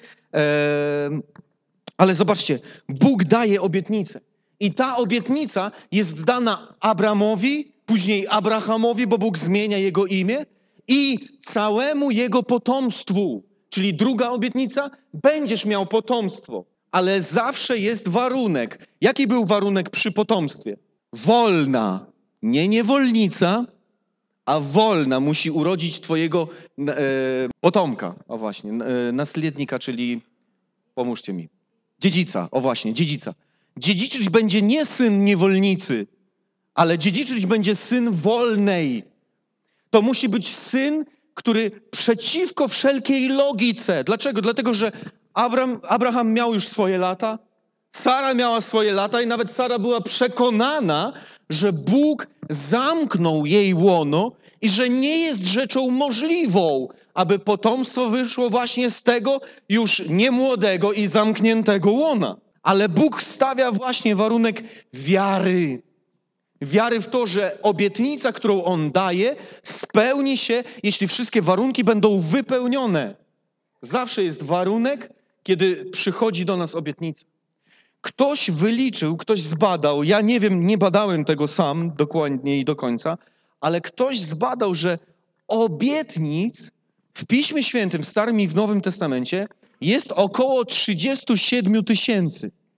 Ale zobaczcie, Bóg daje obietnicę. I ta obietnica jest dana Abramowi, później Abrahamowi, bo Bóg zmienia jego imię, i całemu jego potomstwu. Czyli druga obietnica, będziesz miał potomstwo. Ale zawsze jest warunek. Jaki był warunek przy potomstwie? Wolna, nie niewolnica, a wolna musi urodzić twojego potomka. O właśnie, naslednika, czyli pomóżcie mi. Dziedzica, o właśnie, dziedzica. Dziedziczyć będzie nie syn niewolnicy, ale dziedziczyć będzie syn wolnej. To musi być syn, który przeciwko wszelkiej logice. Dlaczego? Dlatego, że Abraham miał już swoje lata, Sara miała swoje lata i nawet Sara była przekonana, że Bóg zamknął jej łono i że nie jest rzeczą możliwą, aby potomstwo wyszło właśnie z tego już niemłodego i zamkniętego łona. Ale Bóg stawia właśnie warunek wiary. Wiary w to, że obietnica, którą On daje, spełni się, jeśli wszystkie warunki będą wypełnione. Zawsze jest warunek, kiedy przychodzi do nas obietnica. Ktoś wyliczył, ktoś zbadał, ja nie wiem, nie badałem tego sam dokładnie i do końca, ale ktoś zbadał, że obietnic w Piśmie Świętym, w Starym i w Nowym Testamencie jest około 37 000.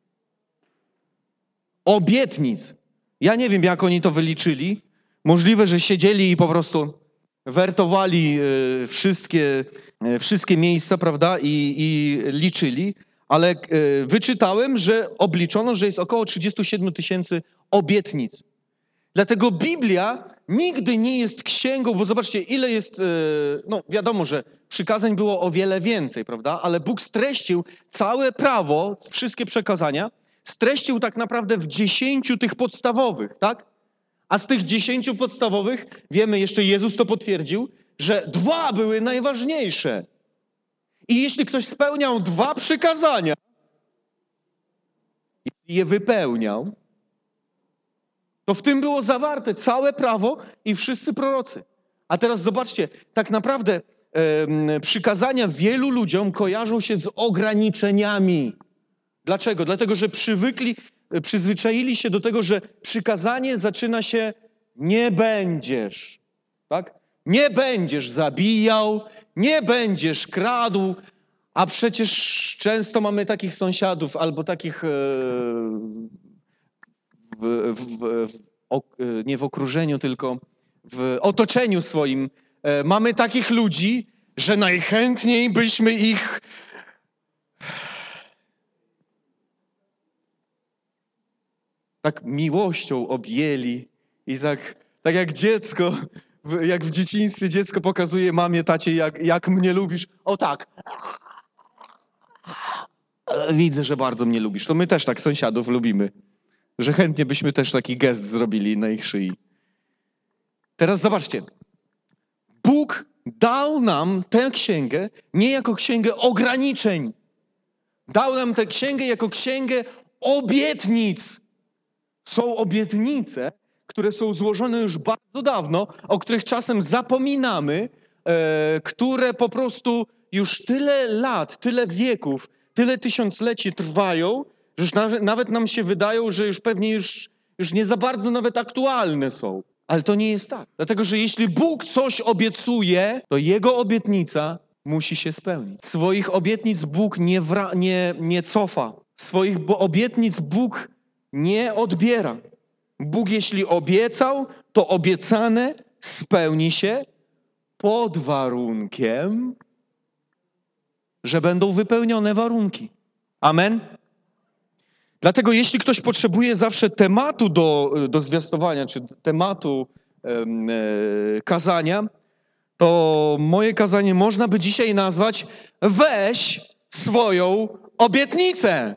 Obietnic. Ja nie wiem, jak oni to wyliczyli. Możliwe, że siedzieli i po prostu wertowali wszystkie miejsca, prawda, i liczyli, ale wyczytałem, że obliczono, że jest około 37 000 obietnic. Dlatego Biblia nigdy nie jest księgą, bo zobaczcie, ile jest, no wiadomo, że przykazań było o wiele więcej, prawda, ale Bóg streścił całe prawo, wszystkie przekazania, streścił tak naprawdę w 10 tych podstawowych, tak? A z tych 10 podstawowych, wiemy, jeszcze Jezus to potwierdził, że 2 były najważniejsze. I jeśli ktoś spełniał 2 przykazania, jeśli je wypełniał, to w tym było zawarte całe prawo i wszyscy prorocy. A teraz zobaczcie, tak naprawdę przykazania wielu ludziom kojarzą się z ograniczeniami. Dlaczego? Dlatego, że przyzwyczaili się do tego, że przykazanie zaczyna się nie będziesz, tak? Nie będziesz zabijał, nie będziesz kradł, a przecież często mamy takich sąsiadów albo takich nie w okrużeniu, tylko w otoczeniu swoim. Mamy takich ludzi, że najchętniej byśmy ich tak miłością objęli i tak jak dziecko, jak w dzieciństwie dziecko pokazuje mamie, tacie, jak mnie lubisz. O tak. Widzę, że bardzo mnie lubisz. To my też tak sąsiadów lubimy. Że chętnie byśmy też taki gest zrobili na ich szyi. Teraz zobaczcie. Bóg dał nam tę księgę nie jako księgę ograniczeń. Dał nam tę księgę jako księgę obietnic. Są obietnice, które są złożone już bardzo dawno, o których czasem zapominamy, które po prostu już tyle lat, tyle wieków, tyle tysiącleci trwają, że już nawet nam się wydają, że już pewnie już nie za bardzo nawet aktualne są. Ale to nie jest tak. Dlatego, że jeśli Bóg coś obiecuje, to Jego obietnica musi się spełnić. Swoich obietnic Bóg nie cofa. Swoich obietnic Bóg nie odbiera. Bóg jeśli obiecał, to obiecane spełni się pod warunkiem, że będą wypełnione warunki. Amen? Dlatego jeśli ktoś potrzebuje zawsze tematu do zwiastowania, czy tematu kazania, to moje kazanie można by dzisiaj nazwać: weź swoją obietnicę.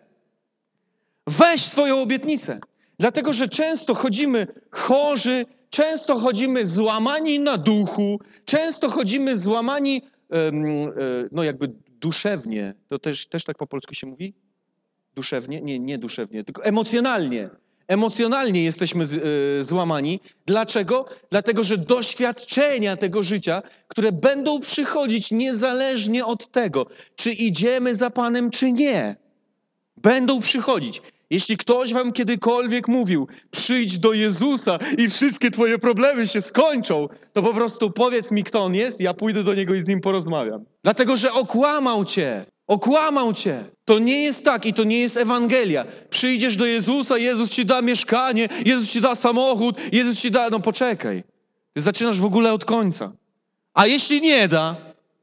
Weź swoją obietnicę. Dlatego, że często chodzimy chorzy, często chodzimy złamani na duchu, często chodzimy złamani, no jakby duszewnie. To też tak po polsku się mówi? Duszewnie? Nie duszewnie, tylko emocjonalnie. Emocjonalnie jesteśmy złamani. Dlaczego? Dlatego, że doświadczenia tego życia, które będą przychodzić niezależnie od tego, czy idziemy za Panem, czy nie, będą przychodzić. Jeśli ktoś wam kiedykolwiek mówił, przyjdź do Jezusa i wszystkie twoje problemy się skończą, to po prostu powiedz mi, kto On jest, ja pójdę do Niego i z Nim porozmawiam. Dlatego, że okłamał cię. Okłamał cię. To nie jest tak i to nie jest Ewangelia. Przyjdziesz do Jezusa, Jezus ci da mieszkanie, Jezus ci da samochód, Jezus ci da... No poczekaj. Ty zaczynasz w ogóle od końca. A jeśli nie da?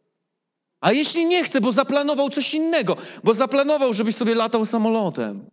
A jeśli nie chce, bo zaplanował coś innego, bo zaplanował, żebyś sobie latał samolotem.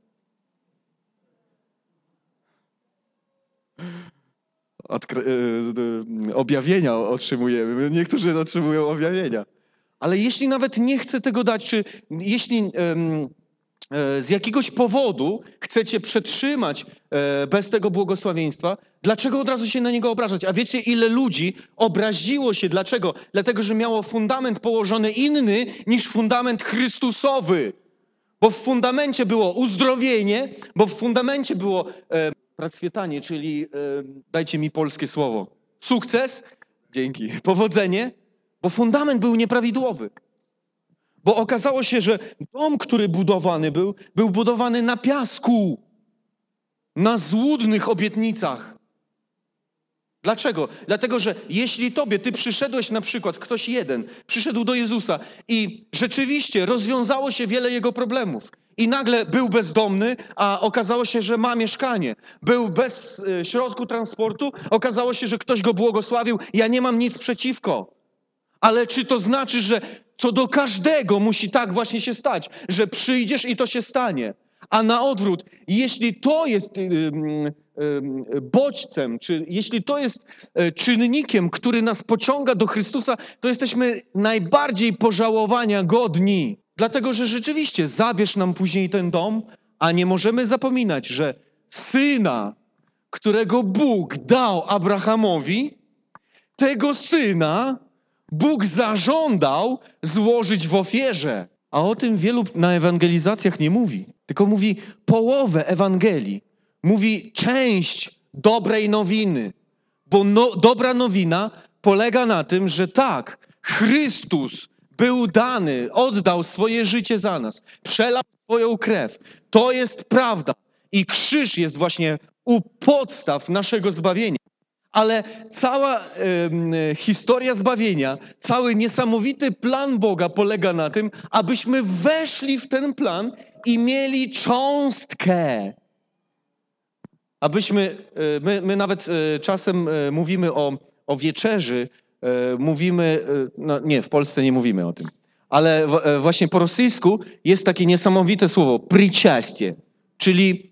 Objawienia otrzymujemy. Niektórzy otrzymują objawienia. Ale jeśli nawet nie chce tego dać, czy jeśli z jakiegoś powodu chcecie przetrzymać bez tego błogosławieństwa, dlaczego od razu się na niego obrażać? A wiecie, ile ludzi obraziło się? Dlaczego? Dlatego, że miało fundament położony inny niż fundament Chrystusowy. Bo w fundamencie było uzdrowienie, bo w fundamencie było procwietanie, czyli, dajcie mi polskie słowo, sukces, dzięki, powodzenie, bo fundament był nieprawidłowy. Bo okazało się, że dom, który budowany był budowany na piasku, na złudnych obietnicach. Dlaczego? Dlatego, że jeśli ty przyszedłeś na przykład, ktoś jeden, przyszedł do Jezusa i rzeczywiście rozwiązało się wiele jego problemów i nagle był bezdomny, a okazało się, że ma mieszkanie. Był bez środku transportu, okazało się, że ktoś go błogosławił. Ja nie mam nic przeciwko. Ale czy to znaczy, że co do każdego musi tak właśnie się stać, że przyjdziesz i to się stanie? A na odwrót, jeśli to jest bodźcem, czy jeśli to jest czynnikiem, który nas pociąga do Chrystusa, to jesteśmy najbardziej pożałowania godni. Dlatego, że rzeczywiście zabierz nam później ten dom, a nie możemy zapominać, że syna, którego Bóg dał Abrahamowi, tego syna Bóg zażądał złożyć w ofierze. A o tym wielu na ewangelizacjach nie mówi. Tylko mówi połowę Ewangelii. Mówi część dobrej nowiny. Bo dobra nowina polega na tym, że tak, Chrystus był dany, oddał swoje życie za nas. Przelał swoją krew. To jest prawda. I krzyż jest właśnie u podstaw naszego zbawienia. Ale cała historia zbawienia, cały niesamowity plan Boga polega na tym, abyśmy weszli w ten plan i mieli cząstkę. Abyśmy, my nawet czasem mówimy o wieczerzy, mówimy, no nie, w Polsce nie mówimy o tym, ale właśnie po rosyjsku jest takie niesamowite słowo, prичастие, czyli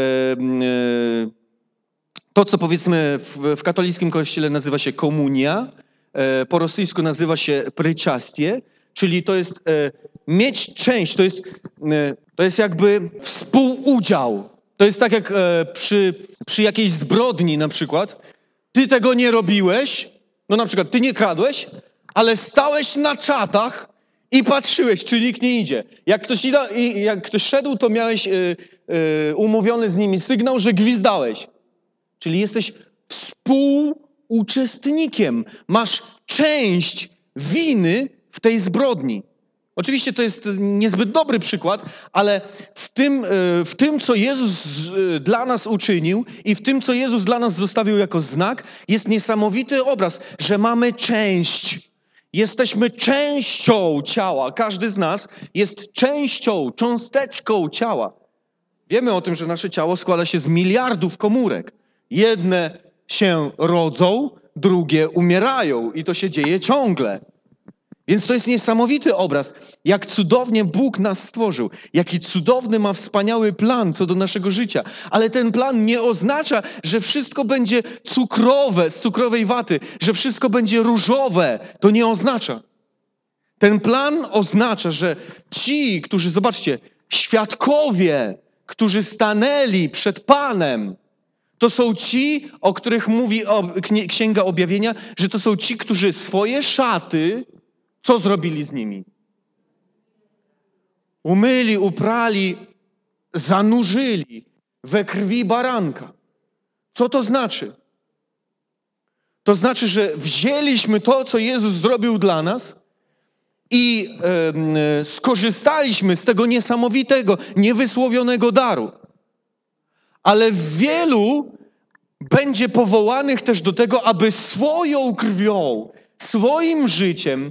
to, co powiedzmy w katolickim kościele nazywa się komunia, po rosyjsku nazywa się prичастие, czyli to jest mieć część, to jest jakby współudział. To jest tak jak przy jakiejś zbrodni na przykład. Ty tego nie robiłeś, no na przykład ty nie kradłeś, ale stałeś na czatach i patrzyłeś, czy nikt nie idzie. Jak ktoś szedł, to miałeś umówiony z nimi sygnał, że gwizdałeś. Czyli jesteś współuczestnikiem. Masz część winy w tej zbrodni. Oczywiście to jest niezbyt dobry przykład, ale w tym, co Jezus dla nas uczynił i w tym, co Jezus dla nas zostawił jako znak, jest niesamowity obraz, że mamy część. Jesteśmy częścią ciała. Każdy z nas jest częścią, cząsteczką ciała. Wiemy o tym, że nasze ciało składa się z miliardów komórek. Jedne się rodzą, drugie umierają i to się dzieje ciągle. Więc to jest niesamowity obraz, jak cudownie Bóg nas stworzył, jaki cudowny ma wspaniały plan co do naszego życia. Ale ten plan nie oznacza, że wszystko będzie cukrowe, z cukrowej waty, że wszystko będzie różowe. To nie oznacza. Ten plan oznacza, że ci, którzy, zobaczcie, świadkowie, którzy stanęli przed Panem, to są ci, o których mówi Księga Objawienia, że to są ci, którzy swoje szaty, co zrobili z nimi? Umyli, uprali, zanurzyli we krwi baranka. Co to znaczy? To znaczy, że wzięliśmy to, co Jezus zrobił dla nas i skorzystaliśmy z tego niesamowitego, niewysłowionego daru. Ale wielu będzie powołanych też do tego, aby swoją krwią, swoim życiem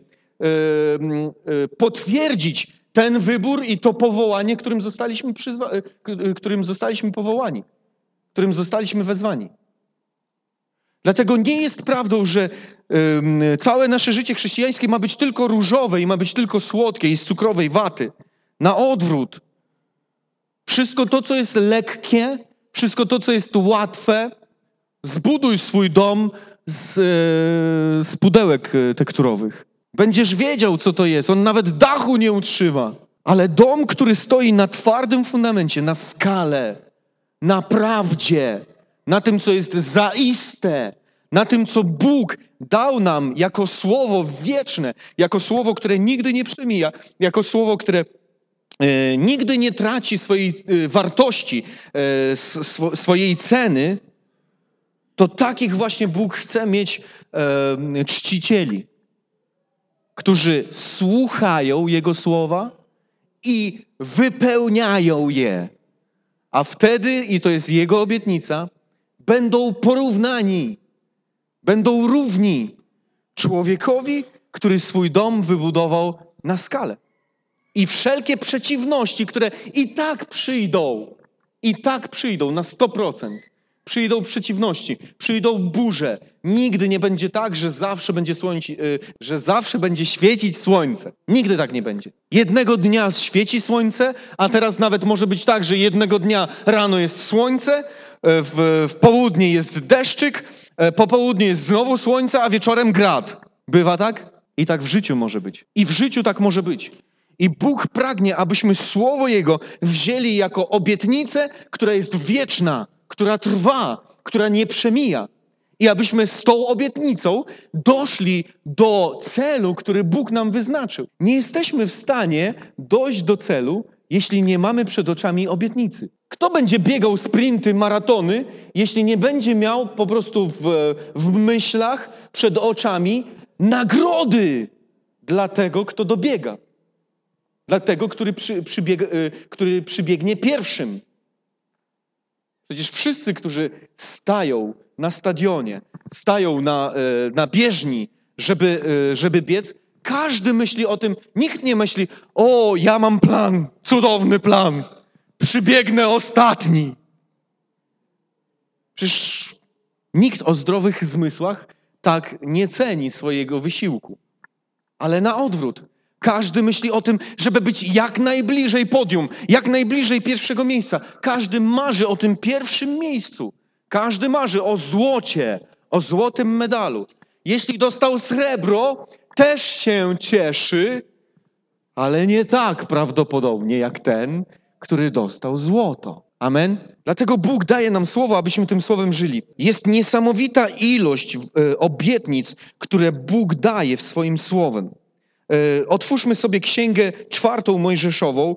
potwierdzić ten wybór i to powołanie, którym zostaliśmy powołani, którym zostaliśmy wezwani. Dlatego nie jest prawdą, że całe nasze życie chrześcijańskie ma być tylko różowe i ma być tylko słodkie i z cukrowej waty. Na odwrót. Wszystko to, co jest lekkie, wszystko to, co jest łatwe, zbuduj swój dom z pudełek tekturowych. Będziesz wiedział, co to jest. On nawet dachu nie utrzyma. Ale dom, który stoi na twardym fundamencie, na skale, na prawdzie, na tym, co jest zaiste, na tym, co Bóg dał nam jako słowo wieczne, jako słowo, które nigdy nie przemija, jako słowo, które nigdy nie traci swojej wartości, swojej ceny, to takich właśnie Bóg chce mieć czcicieli, którzy słuchają Jego słowa i wypełniają je. A wtedy, i to jest Jego obietnica, będą porównani, będą równi człowiekowi, który swój dom wybudował na skale. I wszelkie przeciwności, które i tak przyjdą na 100%, przyjdą przeciwności, przyjdą burze. Nigdy nie będzie tak, że zawsze będzie świecić słońce. Nigdy tak nie będzie. Jednego dnia świeci słońce, a teraz nawet może być tak, że jednego dnia rano jest słońce, w południe jest deszczyk, po południu jest znowu słońce, a wieczorem grad. Bywa tak? I tak w życiu może być. I w życiu tak może być. I Bóg pragnie, abyśmy Słowo Jego wzięli jako obietnicę, która jest wieczna, która trwa, która nie przemija. I abyśmy z tą obietnicą doszli do celu, który Bóg nam wyznaczył. Nie jesteśmy w stanie dojść do celu, jeśli nie mamy przed oczami obietnicy. Kto będzie biegał sprinty, maratony, jeśli nie będzie miał po prostu w myślach, przed oczami nagrody dla tego, kto dobiega? Dla tego, który przybiegnie pierwszym. Przecież wszyscy, którzy stają na stadionie, stają na bieżni, żeby biec, każdy myśli o tym, nikt nie myśli, o, ja mam plan, cudowny plan, przybiegnę ostatni. Przecież nikt o zdrowych zmysłach tak nie ceni swojego wysiłku. Ale na odwrót. Każdy myśli o tym, żeby być jak najbliżej podium, jak najbliżej pierwszego miejsca. Każdy marzy o tym pierwszym miejscu. Każdy marzy o złocie, o złotym medalu. Jeśli dostał srebro, też się cieszy, ale nie tak prawdopodobnie jak ten, który dostał złoto. Amen? Dlatego Bóg daje nam słowo, abyśmy tym słowem żyli. Jest niesamowita ilość obietnic, które Bóg daje w swoim słowem. Otwórzmy sobie Księgę 4 Mojżeszową.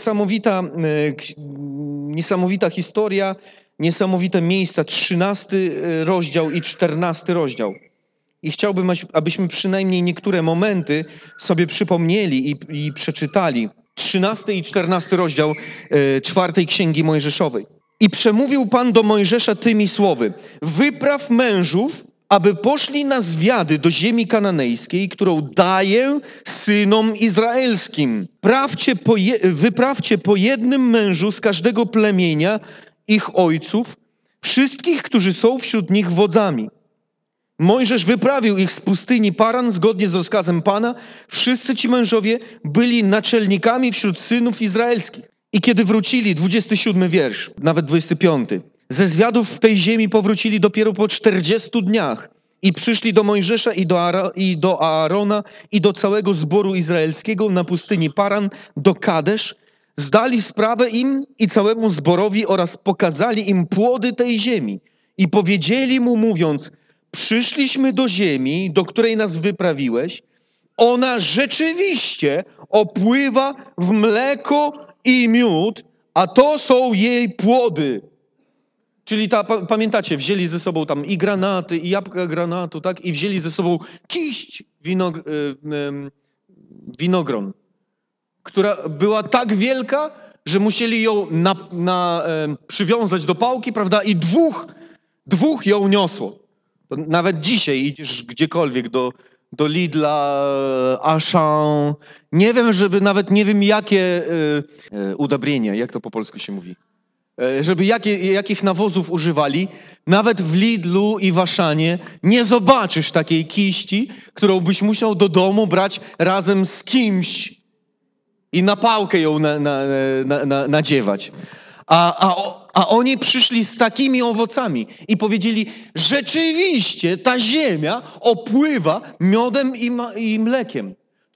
Niesamowita historia, niesamowite miejsca. 13 rozdział i 14 rozdział. I chciałbym, abyśmy przynajmniej niektóre momenty sobie przypomnieli i przeczytali. 13 i 14 rozdział 4 Księgi Mojżeszowej. I przemówił Pan do Mojżesza tymi słowy. Wypraw mężów, aby poszli na zwiady do ziemi kananejskiej, którą daję synom izraelskim. Wyprawcie po jednym mężu z każdego plemienia ich ojców, wszystkich, którzy są wśród nich wodzami. Mojżesz wyprawił ich z pustyni Paran zgodnie z rozkazem Pana. Wszyscy ci mężowie byli naczelnikami wśród synów izraelskich. I kiedy wrócili, 27 wiersz, nawet 25, ze zwiadów w tej ziemi powrócili dopiero po 40 dniach i przyszli do Mojżesza i do Aarona i do całego zboru izraelskiego na pustyni Paran, do Kadesz, zdali sprawę im i całemu zborowi oraz pokazali im płody tej ziemi i powiedzieli mu mówiąc, przyszliśmy do ziemi, do której nas wyprawiłeś, ona rzeczywiście opływa w mleko i miód, a to są jej płody. Czyli pamiętacie, wzięli ze sobą tam i granaty, i jabłka granatu, tak? I wzięli ze sobą kiść winogron, która była tak wielka, że musieli ją przywiązać do pałki, prawda? I dwóch ją niosło. To nawet dzisiaj idziesz gdziekolwiek do Lidla, Auchan, nie wiem jakie udobienia, jak to po polsku się mówi, żeby jakich nawozów używali, nawet w Lidlu i w Auchanie nie zobaczysz takiej kiści, którą byś musiał do domu brać razem z kimś i na pałkę ją nadziewać. A oni przyszli z takimi owocami i powiedzieli, rzeczywiście ta ziemia opływa miodem i mlekiem.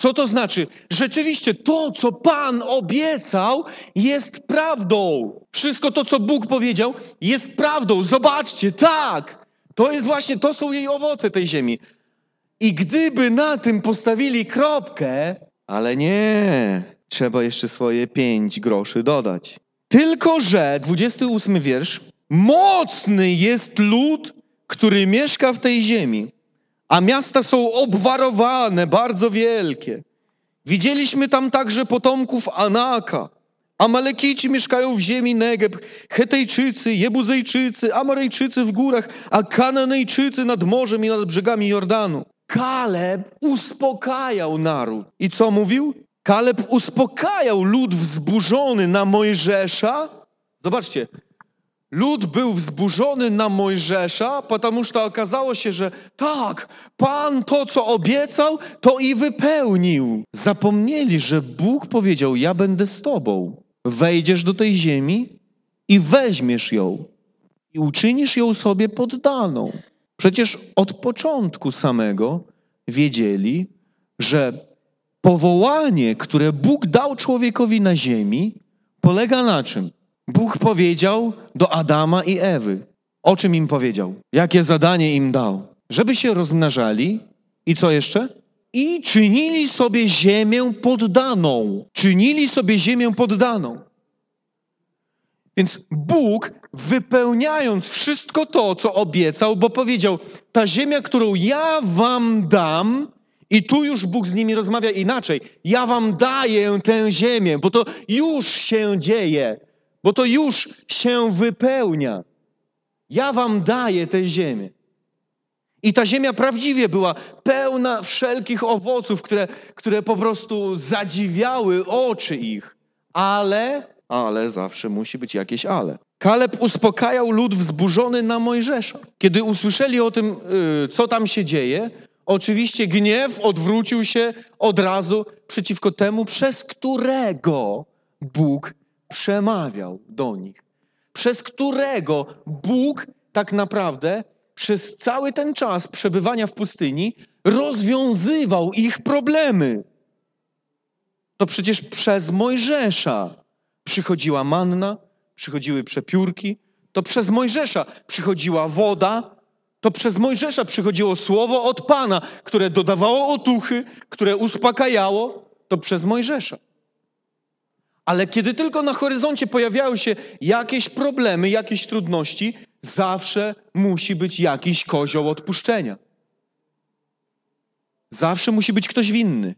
Co to znaczy? Rzeczywiście to, co Pan obiecał, jest prawdą. Wszystko to, co Bóg powiedział, jest prawdą. Zobaczcie, tak. To jest właśnie, to są jej owoce tej ziemi. I gdyby na tym postawili kropkę, ale nie, trzeba jeszcze swoje 5 groszy dodać. Tylko że, 28 wiersz, mocny jest lud, który mieszka w tej ziemi, a miasta są obwarowane, bardzo wielkie. Widzieliśmy tam także potomków Anaka. Amalekici mieszkają w ziemi Negeb, Hetejczycy, Jebuzejczycy, Amarejczycy w górach, a Kananejczycy nad morzem i nad brzegami Jordanu. Kaleb uspokajał naród. I co mówił? Kaleb uspokajał lud wzburzony na Mojżesza. Zobaczcie, lud był wzburzony na Mojżesza, потому что okazało się, że tak, Pan to, co obiecał, to i wypełnił. Zapomnieli, że Bóg powiedział, ja będę z tobą. Wejdziesz do tej ziemi i weźmiesz ją i uczynisz ją sobie poddaną. Przecież od początku samego wiedzieli, że powołanie, które Bóg dał człowiekowi na ziemi, polega na czym? Bóg powiedział do Adama i Ewy. O czym im powiedział? Jakie zadanie im dał? Żeby się rozmnażali i co jeszcze? I czynili sobie ziemię poddaną. Czynili sobie ziemię poddaną. Więc Bóg, wypełniając wszystko to, co obiecał, bo powiedział, ta ziemia, którą ja wam dam, i tu już Bóg z nimi rozmawia inaczej. Ja wam daję tę ziemię, bo to już się dzieje, bo to już się wypełnia. Ja wam daję tę ziemię. I ta ziemia prawdziwie była pełna wszelkich owoców, które po prostu zadziwiały oczy ich. Ale zawsze musi być jakieś ale. Kaleb uspokajał lud wzburzony na Mojżesza. Kiedy usłyszeli o tym, co tam się dzieje, oczywiście gniew odwrócił się od razu przeciwko temu, przez którego Bóg przemawiał do nich. Przez którego Bóg tak naprawdę przez cały ten czas przebywania w pustyni rozwiązywał ich problemy. To przecież przez Mojżesza przychodziła manna, przychodziły przepiórki, to przez Mojżesza przychodziła woda, to przez Mojżesza przychodziło słowo od Pana, które dodawało otuchy, które uspokajało, to przez Mojżesza. Ale kiedy tylko na horyzoncie pojawiały się jakieś problemy, jakieś trudności, zawsze musi być jakiś kozioł odpuszczenia. Zawsze musi być ktoś winny.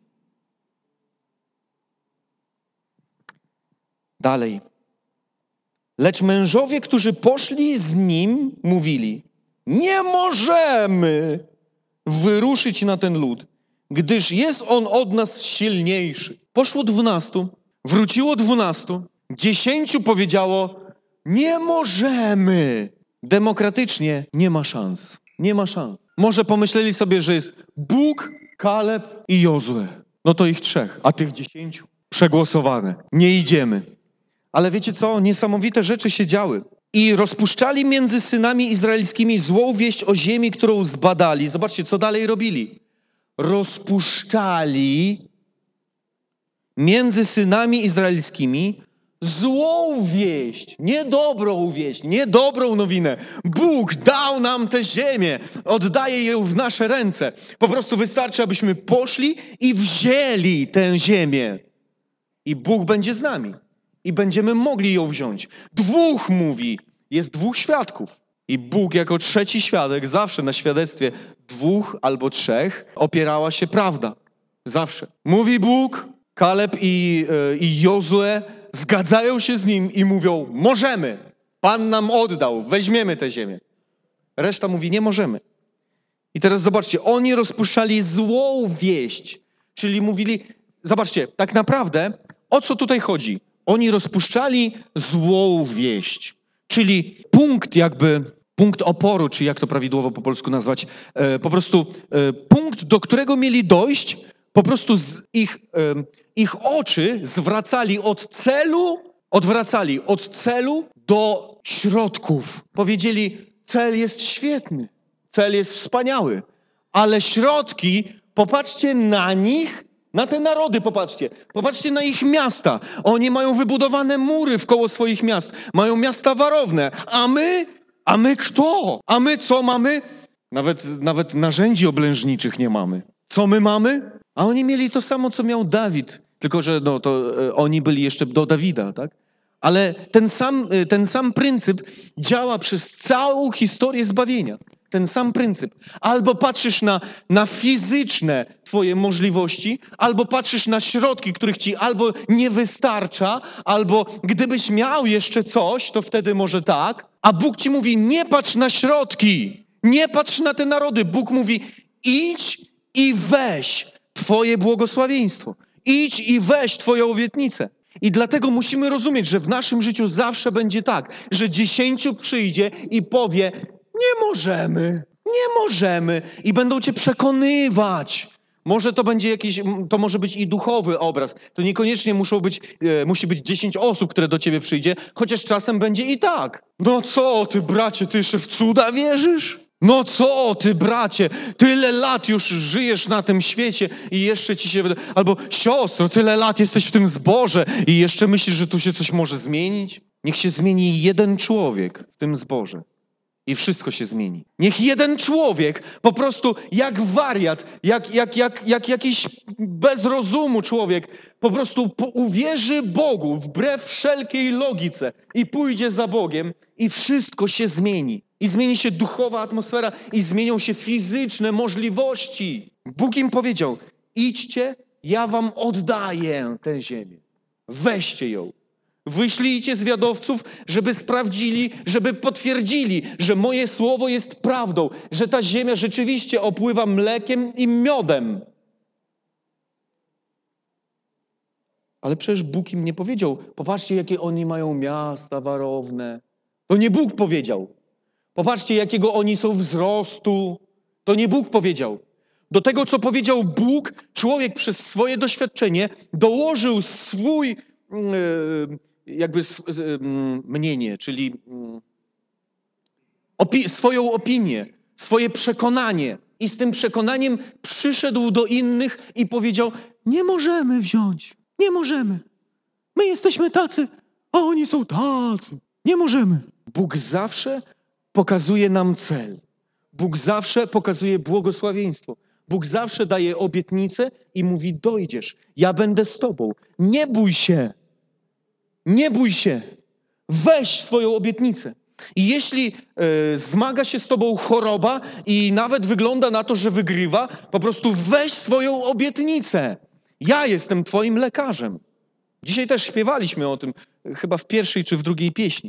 Dalej. Lecz mężowie, którzy poszli z nim, mówili, nie możemy wyruszyć na ten lud, gdyż jest on od nas silniejszy. Poszło 12, wróciło 12, 10 powiedziało, nie możemy. Demokratycznie nie ma szans. Nie ma szans. Może pomyśleli sobie, że jest Bóg, Kaleb i Jozue. No to ich 3, a tych 10 przegłosowane. Nie idziemy. Ale wiecie co? Niesamowite rzeczy się działy. I rozpuszczali między synami izraelskimi złą wieść o ziemi, którą zbadali. Zobaczcie, co dalej robili. Rozpuszczali między synami izraelskimi złą wieść, niedobrą nowinę. Bóg dał nam tę ziemię, oddaje ją w nasze ręce. Po prostu wystarczy, abyśmy poszli i wzięli tę ziemię. I Bóg będzie z nami. I będziemy mogli ją wziąć. 2 mówi, jest 2 świadków. I Bóg jako 3 świadek, zawsze na świadectwie 2 albo 3 opierała się prawda. Zawsze. Mówi Bóg, Kaleb i Jozue zgadzają się z nim i mówią, możemy. Pan nam oddał, weźmiemy tę ziemię. Reszta mówi, nie możemy. I teraz zobaczcie, oni rozpuszczali złą wieść. Czyli mówili, zobaczcie, tak naprawdę o co tutaj chodzi? Oni rozpuszczali złą wieść, czyli punkt oporu, czy jak to prawidłowo po polsku nazwać, po prostu punkt, do którego mieli dojść, po prostu ich oczy odwracali od celu do środków. Powiedzieli, cel jest świetny, cel jest wspaniały, ale środki, popatrzcie na nich, Na te narody popatrzcie. Popatrzcie na ich miasta. Oni mają wybudowane mury wkoło swoich miast. Mają miasta warowne. A my kto? A my co mamy? Nawet narzędzi oblężniczych nie mamy. Co my mamy? A oni mieli to samo, co miał Dawid. Tylko że oni byli jeszcze do Dawida, tak? Ale ten sam pryncyp działa przez całą historię zbawienia. Ten sam pryncyp. Albo patrzysz na fizyczne twoje możliwości, albo patrzysz na środki, których ci albo nie wystarcza, albo gdybyś miał jeszcze coś, to wtedy może tak. A Bóg ci mówi, nie patrz na środki, nie patrz na te narody. Bóg mówi, idź i weź twoje błogosławieństwo. Idź i weź twoją obietnicę. I dlatego musimy rozumieć, że w naszym życiu zawsze będzie tak, że 10 przyjdzie i powie, nie możemy i będą cię przekonywać. Może to będzie to może być i duchowy obraz. To niekoniecznie musi być 10 osób, które do ciebie przyjdzie, chociaż czasem będzie i tak. No co ty, bracie, ty jeszcze w cuda wierzysz? No co ty, bracie, tyle lat już żyjesz na tym świecie i jeszcze ci się wydaje... Albo siostro, tyle lat jesteś w tym zborze i jeszcze myślisz, że tu się coś może zmienić? Niech się zmieni jeden człowiek w tym zborze i wszystko się zmieni. Niech jeden człowiek po prostu jak wariat, jak jakiś bez rozumu człowiek po prostu uwierzy Bogu wbrew wszelkiej logice i pójdzie za Bogiem i wszystko się zmieni. I zmieni się duchowa atmosfera i zmienią się fizyczne możliwości. Bóg im powiedział, idźcie, ja wam oddaję tę ziemię. Weźcie ją. Wyślijcie zwiadowców, żeby sprawdzili, żeby potwierdzili, że moje słowo jest prawdą, że ta ziemia rzeczywiście opływa mlekiem i miodem. Ale przecież Bóg im nie powiedział, popatrzcie, jakie oni mają miasta warowne. To nie Bóg powiedział. Popatrzcie, jakiego oni są wzrostu. To nie Bóg powiedział. Do tego, co powiedział Bóg, człowiek przez swoje doświadczenie dołożył swój mnienie, czyli swoją opinię, swoje przekonanie. I z tym przekonaniem przyszedł do innych i powiedział, nie możemy wziąć, nie możemy. My jesteśmy tacy, a oni są tacy. Nie możemy. Bóg zawsze pokazuje nam cel. Bóg zawsze pokazuje błogosławieństwo. Bóg zawsze daje obietnicę i mówi, dojdziesz, ja będę z tobą. Nie bój się. Nie bój się. Weź swoją obietnicę. I jeśli zmaga się z tobą choroba i nawet wygląda na to, że wygrywa, po prostu weź swoją obietnicę. Ja jestem twoim lekarzem. Dzisiaj też śpiewaliśmy o tym, chyba w pierwszej czy w drugiej pieśni.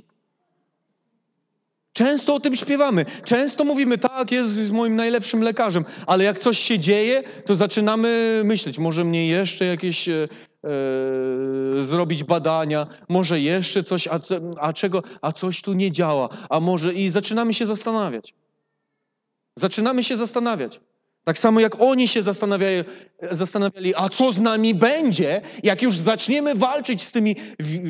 Często o tym śpiewamy. Często mówimy, tak, Jezus jest moim najlepszym lekarzem, ale jak coś się dzieje, to zaczynamy myśleć, może mnie jeszcze jakieś zrobić badania, może jeszcze coś, a coś tu nie działa, a może i zaczynamy się zastanawiać. Zaczynamy się zastanawiać. Tak samo jak oni się zastanawiali, a co z nami będzie, jak już zaczniemy walczyć z tymi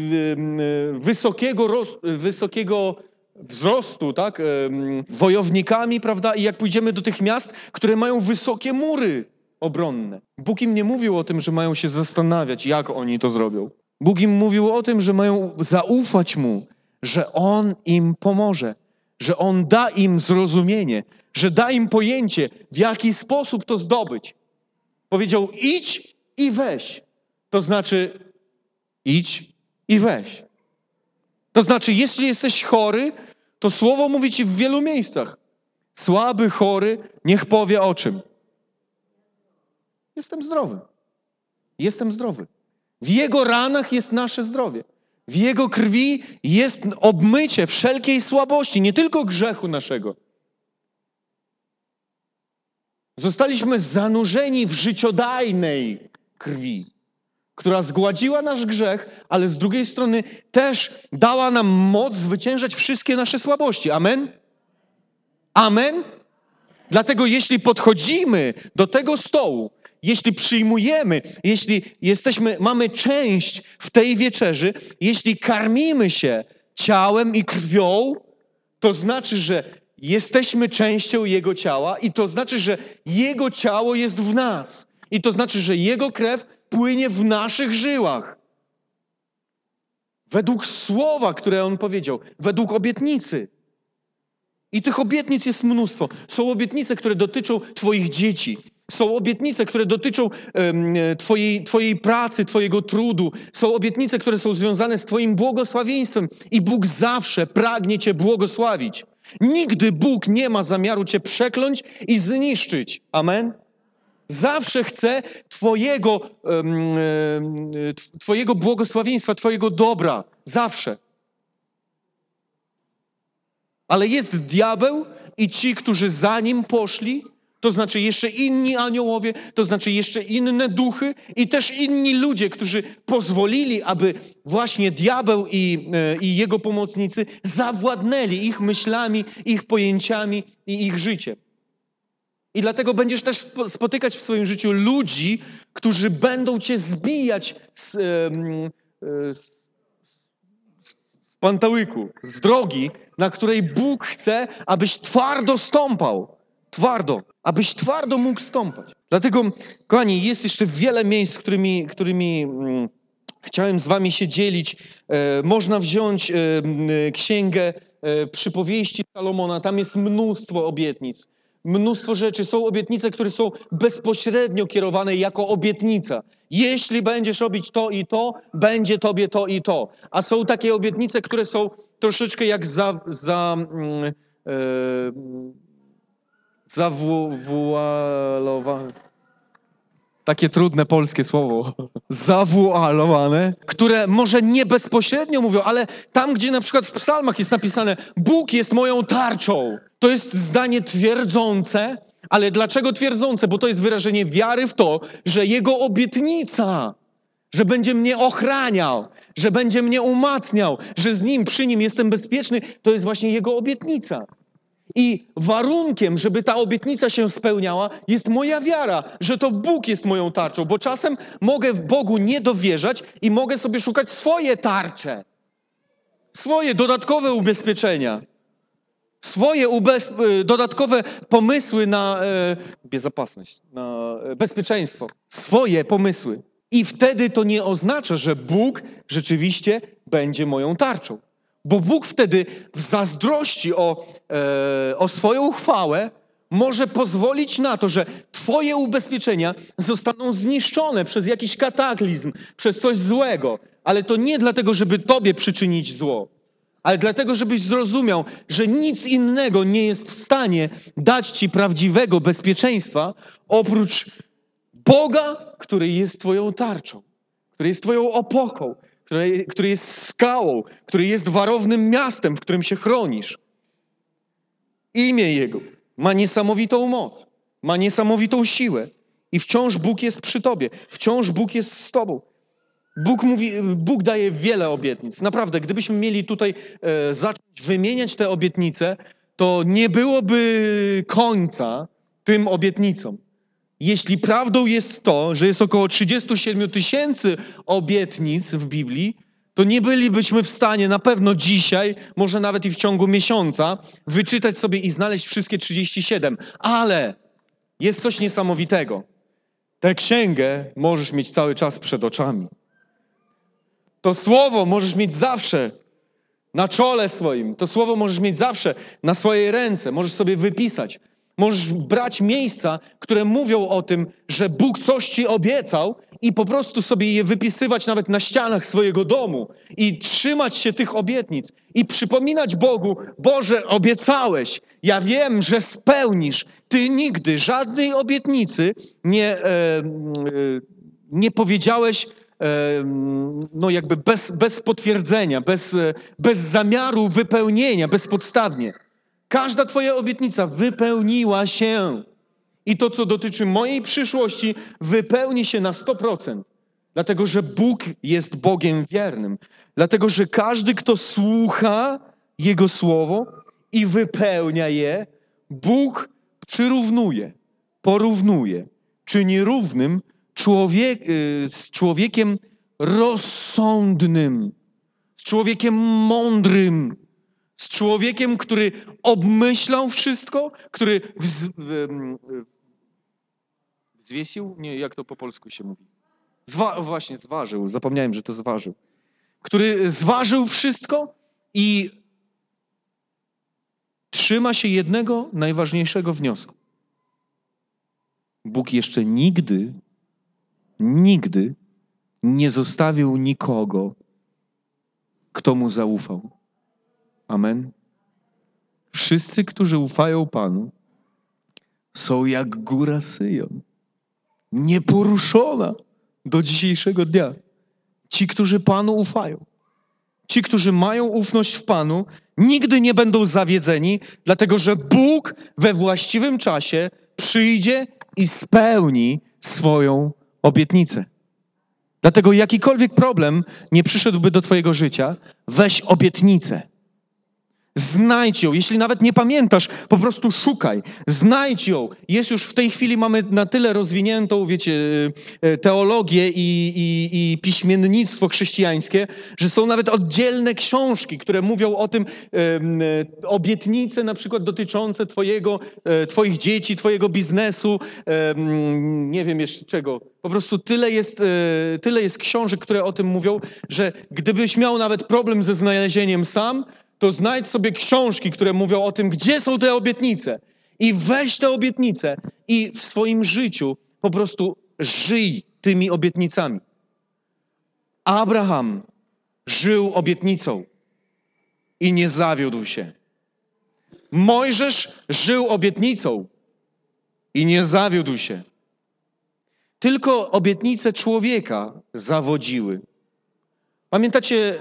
wysokiego wzrostu, tak, wojownikami, prawda, i jak pójdziemy do tych miast, które mają wysokie mury obronne. Bóg im nie mówił o tym, że mają się zastanawiać, jak oni to zrobią. Bóg im mówił o tym, że mają zaufać Mu, że On im pomoże, że On da im zrozumienie, że da im pojęcie, w jaki sposób to zdobyć. Powiedział, idź i weź. To znaczy, idź i weź. To znaczy, jeśli jesteś chory, to Słowo mówi ci w wielu miejscach. Słaby, chory, niech powie o czym? Jestem zdrowy. Jestem zdrowy. W Jego ranach jest nasze zdrowie. W Jego krwi jest obmycie wszelkiej słabości, nie tylko grzechu naszego. Zostaliśmy zanurzeni w życiodajnej krwi, która zgładziła nasz grzech, ale z drugiej strony też dała nam moc zwyciężać wszystkie nasze słabości. Amen? Amen? Dlatego jeśli podchodzimy do tego stołu, jeśli przyjmujemy, jeśli mamy część w tej wieczerzy, jeśli karmimy się ciałem i krwią, to znaczy, że jesteśmy częścią Jego ciała i to znaczy, że Jego ciało jest w nas. I to znaczy, że Jego krew płynie w naszych żyłach. Według słowa, które On powiedział, według obietnicy. I tych obietnic jest mnóstwo. Są obietnice, które dotyczą Twoich dzieci. Są obietnice, które dotyczą twojej pracy, Twojego trudu. Są obietnice, które są związane z Twoim błogosławieństwem. I Bóg zawsze pragnie Cię błogosławić. Nigdy Bóg nie ma zamiaru Cię przekląć i zniszczyć. Amen? Zawsze chce Twojego błogosławieństwa, Twojego dobra. Zawsze. Ale jest diabeł i ci, którzy za nim poszli, to znaczy jeszcze inni aniołowie, to znaczy jeszcze inne duchy i też inni ludzie, którzy pozwolili, aby właśnie diabeł i jego pomocnicy zawładnęli ich myślami, ich pojęciami i ich życiem. I dlatego będziesz też spotykać w swoim życiu ludzi, którzy będą cię zbijać z pantałyku, z drogi, na której Bóg chce, abyś twardo stąpał. Twardo. Abyś twardo mógł stąpać. Dlatego, kochani, jest jeszcze wiele miejsc, którymi chciałem z wami się dzielić. Można wziąć księgę Przypowieści Salomona. Tam jest mnóstwo obietnic. Mnóstwo rzeczy. Są obietnice, które są bezpośrednio kierowane jako obietnica. Jeśli będziesz robić to i to, będzie tobie to i to. A są takie obietnice, które są troszeczkę jak zawualowane. Takie trudne polskie słowo. Zawualowane, które może nie bezpośrednio mówią, ale tam, gdzie na przykład w psalmach jest napisane Bóg jest moją tarczą. To jest zdanie twierdzące, ale dlaczego twierdzące? Bo to jest wyrażenie wiary w to, że Jego obietnica, że będzie mnie ochraniał, że będzie mnie umacniał, że z Nim, przy Nim jestem bezpieczny, to jest właśnie Jego obietnica. I warunkiem, żeby ta obietnica się spełniała, jest moja wiara, że to Bóg jest moją tarczą, bo czasem mogę w Bogu nie dowierzać i mogę sobie szukać swoje tarcze, swoje dodatkowe ubezpieczenia, swoje dodatkowe pomysły na bezpieczność, na bezpieczeństwo, swoje pomysły. I wtedy to nie oznacza, że Bóg rzeczywiście będzie moją tarczą. Bo Bóg wtedy w zazdrości o swoją chwałę może pozwolić na to, że twoje ubezpieczenia zostaną zniszczone przez jakiś kataklizm, przez coś złego. Ale to nie dlatego, żeby tobie przyczynić zło, ale dlatego, żebyś zrozumiał, że nic innego nie jest w stanie dać ci prawdziwego bezpieczeństwa oprócz Boga, który jest twoją tarczą, który jest twoją opoką, który jest skałą, który jest warownym miastem, w którym się chronisz. Imię Jego ma niesamowitą moc, ma niesamowitą siłę i wciąż Bóg jest przy tobie, wciąż Bóg jest z tobą. Bóg daje wiele obietnic. Naprawdę, gdybyśmy mieli tutaj zacząć wymieniać te obietnice, to nie byłoby końca tym obietnicom. Jeśli prawdą jest to, że jest około 37 000 obietnic w Biblii, to nie bylibyśmy w stanie na pewno dzisiaj, może nawet i w ciągu miesiąca, wyczytać sobie i znaleźć wszystkie 37. Ale jest coś niesamowitego. Tę księgę możesz mieć cały czas przed oczami. To słowo możesz mieć zawsze na czole swoim. To słowo możesz mieć zawsze na swojej ręce. Możesz sobie wypisać. Możesz brać miejsca, które mówią o tym, że Bóg coś ci obiecał i po prostu sobie je wypisywać nawet na ścianach swojego domu i trzymać się tych obietnic i przypominać Bogu, Boże, obiecałeś, ja wiem, że spełnisz. Ty nigdy żadnej obietnicy nie powiedziałeś no jakby bez potwierdzenia, bez zamiaru wypełnienia, bezpodstawnie. Każda twoja obietnica wypełniła się. I to, co dotyczy mojej przyszłości, wypełni się na 100%. Dlatego, że Bóg jest Bogiem wiernym. Dlatego, że każdy, kto słucha Jego słowo i wypełnia je, Bóg porównuje, czyni równym z człowiekiem rozsądnym, z człowiekiem mądrym, z człowiekiem, który obmyślał wszystko, który Zwiesił? Nie, jak to po polsku się mówi? Właśnie, zważył. Zapomniałem, że to zważył. Który zważył wszystko i trzyma się jednego najważniejszego wniosku. Bóg jeszcze nigdy nie zostawił nikogo, kto mu zaufał. Amen. Wszyscy, którzy ufają Panu, są jak góra Syjon, nieporuszona do dzisiejszego dnia. Ci, którzy Panu ufają, ci, którzy mają ufność w Panu, nigdy nie będą zawiedzeni, dlatego że Bóg we właściwym czasie przyjdzie i spełni swoją obietnicę. Dlatego jakikolwiek problem nie przyszedłby do twojego życia, weź obietnicę. Znajdź ją. Jeśli nawet nie pamiętasz, po prostu szukaj. Znajdź ją. Jest już w tej chwili, mamy na tyle rozwiniętą, wiecie, teologię i piśmiennictwo chrześcijańskie, że są nawet oddzielne książki, które mówią o tym, obietnice na przykład dotyczące twoich dzieci, twojego biznesu, nie wiem jeszcze czego. Po prostu tyle jest książek, które o tym mówią, że gdybyś miał nawet problem ze znalezieniem sam, to znajdź sobie książki, które mówią o tym, gdzie są te obietnice. I weź te obietnice i w swoim życiu po prostu żyj tymi obietnicami. Abraham żył obietnicą i nie zawiódł się. Mojżesz żył obietnicą i nie zawiódł się. Tylko obietnice człowieka zawodziły. Pamiętacie?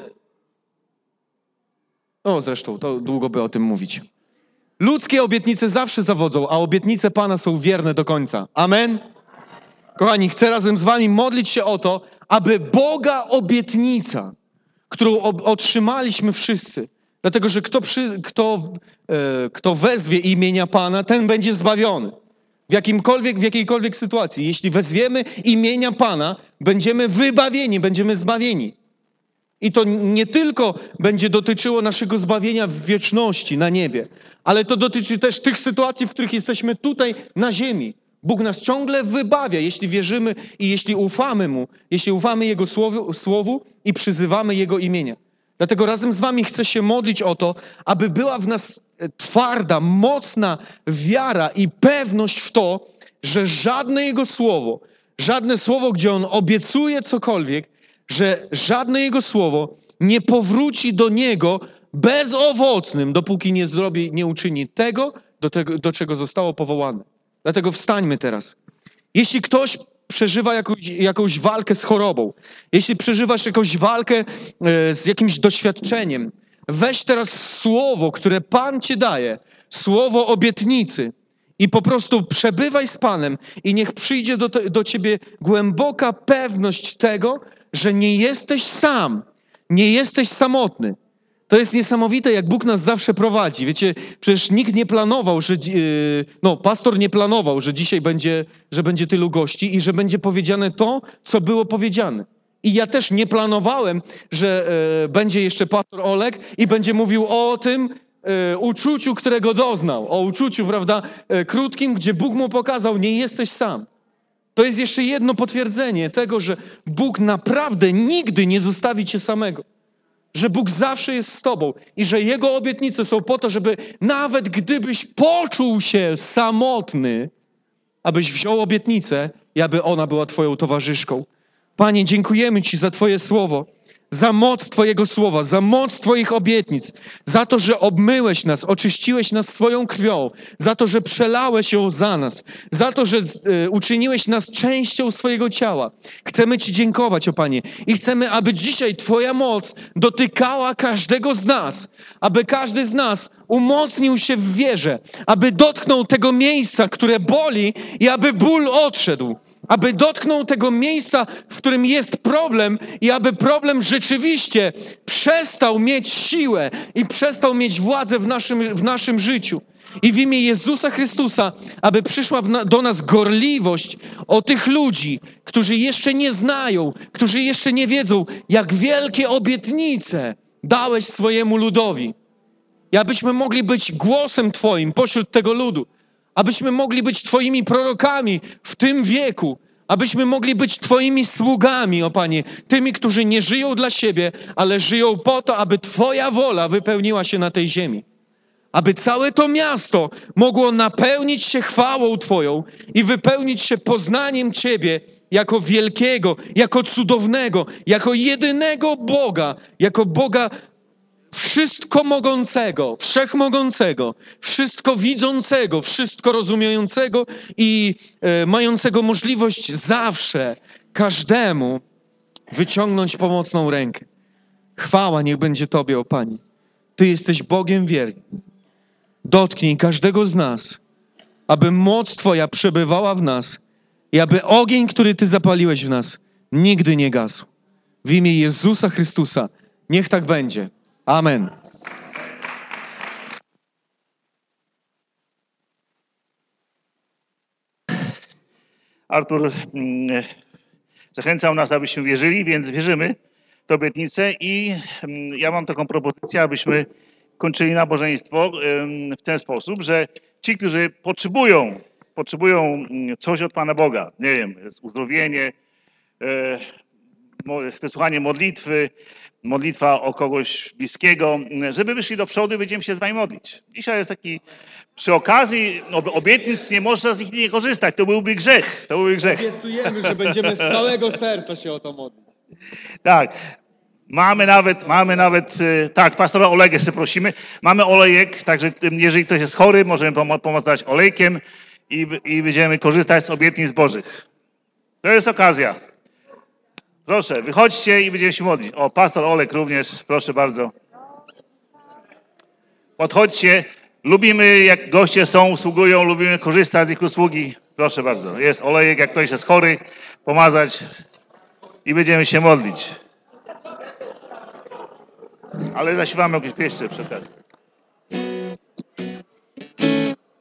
No zresztą, to długo by o tym mówić. Ludzkie obietnice zawsze zawodzą, a obietnice Pana są wierne do końca. Amen? Kochani, chcę razem z wami modlić się o to, aby Boga obietnica, którą otrzymaliśmy wszyscy, dlatego że kto wezwie imienia Pana, ten będzie zbawiony. W jakiejkolwiek sytuacji. Jeśli wezwiemy imienia Pana, będziemy wybawieni, będziemy zbawieni. I to nie tylko będzie dotyczyło naszego zbawienia w wieczności, na niebie, ale to dotyczy też tych sytuacji, w których jesteśmy tutaj na ziemi. Bóg nas ciągle wybawia, jeśli wierzymy i jeśli ufamy Mu, jeśli ufamy Jego słowu i przyzywamy Jego imienia. Dlatego razem z wami chcę się modlić o to, aby była w nas twarda, mocna wiara i pewność w to, że żadne słowo, gdzie On obiecuje cokolwiek, że żadne Jego słowo nie powróci do Niego bezowocnym, dopóki nie uczyni tego, do czego zostało powołane. Dlatego wstańmy teraz. Jeśli ktoś przeżywa jakąś walkę z chorobą, jeśli przeżywasz jakąś walkę z jakimś doświadczeniem, weź teraz słowo, które Pan ci daje, słowo obietnicy i po prostu przebywaj z Panem i niech przyjdzie do ciebie głęboka pewność tego, że nie jesteś sam, nie jesteś samotny. To jest niesamowite, jak Bóg nas zawsze prowadzi. Wiecie, przecież nikt nie planował, pastor nie planował, że dzisiaj będzie tylu gości i że będzie powiedziane to, co było powiedziane. I ja też nie planowałem, że będzie jeszcze pastor Olek i będzie mówił o tym uczuciu, którego doznał. O uczuciu, prawda, krótkim, gdzie Bóg mu pokazał, nie jesteś sam. To jest jeszcze jedno potwierdzenie tego, że Bóg naprawdę nigdy nie zostawi cię samego. Że Bóg zawsze jest z tobą i że Jego obietnice są po to, żeby nawet gdybyś poczuł się samotny, abyś wziął obietnicę i aby ona była twoją towarzyszką. Panie, dziękujemy Ci za Twoje słowo, za moc Twojego słowa, za moc Twoich obietnic, za to, że obmyłeś nas, oczyściłeś nas swoją krwią, za to, że przelałeś ją za nas, za to, że uczyniłeś nas częścią swojego ciała. Chcemy Ci dziękować, o Panie, i chcemy, aby dzisiaj Twoja moc dotykała każdego z nas, aby każdy z nas umocnił się w wierze, aby dotknął tego miejsca, które boli i aby ból odszedł. Aby dotknął tego miejsca, w którym jest problem i aby problem rzeczywiście przestał mieć siłę i przestał mieć władzę w naszym życiu. I w imię Jezusa Chrystusa, aby przyszła do nas gorliwość o tych ludzi, którzy jeszcze nie znają, którzy jeszcze nie wiedzą, jak wielkie obietnice dałeś swojemu ludowi. I abyśmy mogli być głosem Twoim pośród tego ludu. abyśmy mogli być Twoimi prorokami w tym wieku, abyśmy mogli być Twoimi sługami, o Panie, tymi, którzy nie żyją dla siebie, ale żyją po to, aby Twoja wola wypełniła się na tej ziemi. Aby całe to miasto mogło napełnić się chwałą Twoją i wypełnić się poznaniem Ciebie jako wielkiego, jako cudownego, jako jedynego Boga, jako Boga wszystko mogącego, wszechmogącego, wszystko widzącego, wszystko rozumiejącego i mającego możliwość zawsze każdemu wyciągnąć pomocną rękę. Chwała niech będzie Tobie, o Panie. Ty jesteś Bogiem wiernym. Dotknij każdego z nas, aby moc Twoja przebywała w nas i aby ogień, który Ty zapaliłeś w nas, nigdy nie gasł. W imię Jezusa Chrystusa niech tak będzie. Amen. Artur zachęcał nas, abyśmy wierzyli, więc wierzymy w tę obietnicę i ja mam taką propozycję, abyśmy kończyli nabożeństwo w ten sposób, że ci, którzy potrzebują coś od Pana Boga, nie wiem, uzdrowienie, wysłuchanie modlitwy, modlitwa o kogoś bliskiego, żeby wyszli do przodu i będziemy się z wami modlić. Dzisiaj jest taki, przy okazji obietnic nie można z nich nie korzystać, to byłby grzech, Obiecujemy, że będziemy z całego serca się o to modlić. Tak, mamy nawet, tak, pastora Olega jeszcze prosimy, mamy olejek, także jeżeli ktoś jest chory, możemy pomóc dać olejkiem i będziemy korzystać z obietnic Bożych. To jest okazja. Proszę, wychodźcie i będziemy się modlić. O, pastor Olek również, proszę bardzo. Podchodźcie. Lubimy, jak goście są, usługują, lubimy korzystać z ich usługi. Proszę bardzo. Jest olejek, jak ktoś jest chory, pomazać i będziemy się modlić. Ale zaśpiewamy jakieś pieśń przy okazji.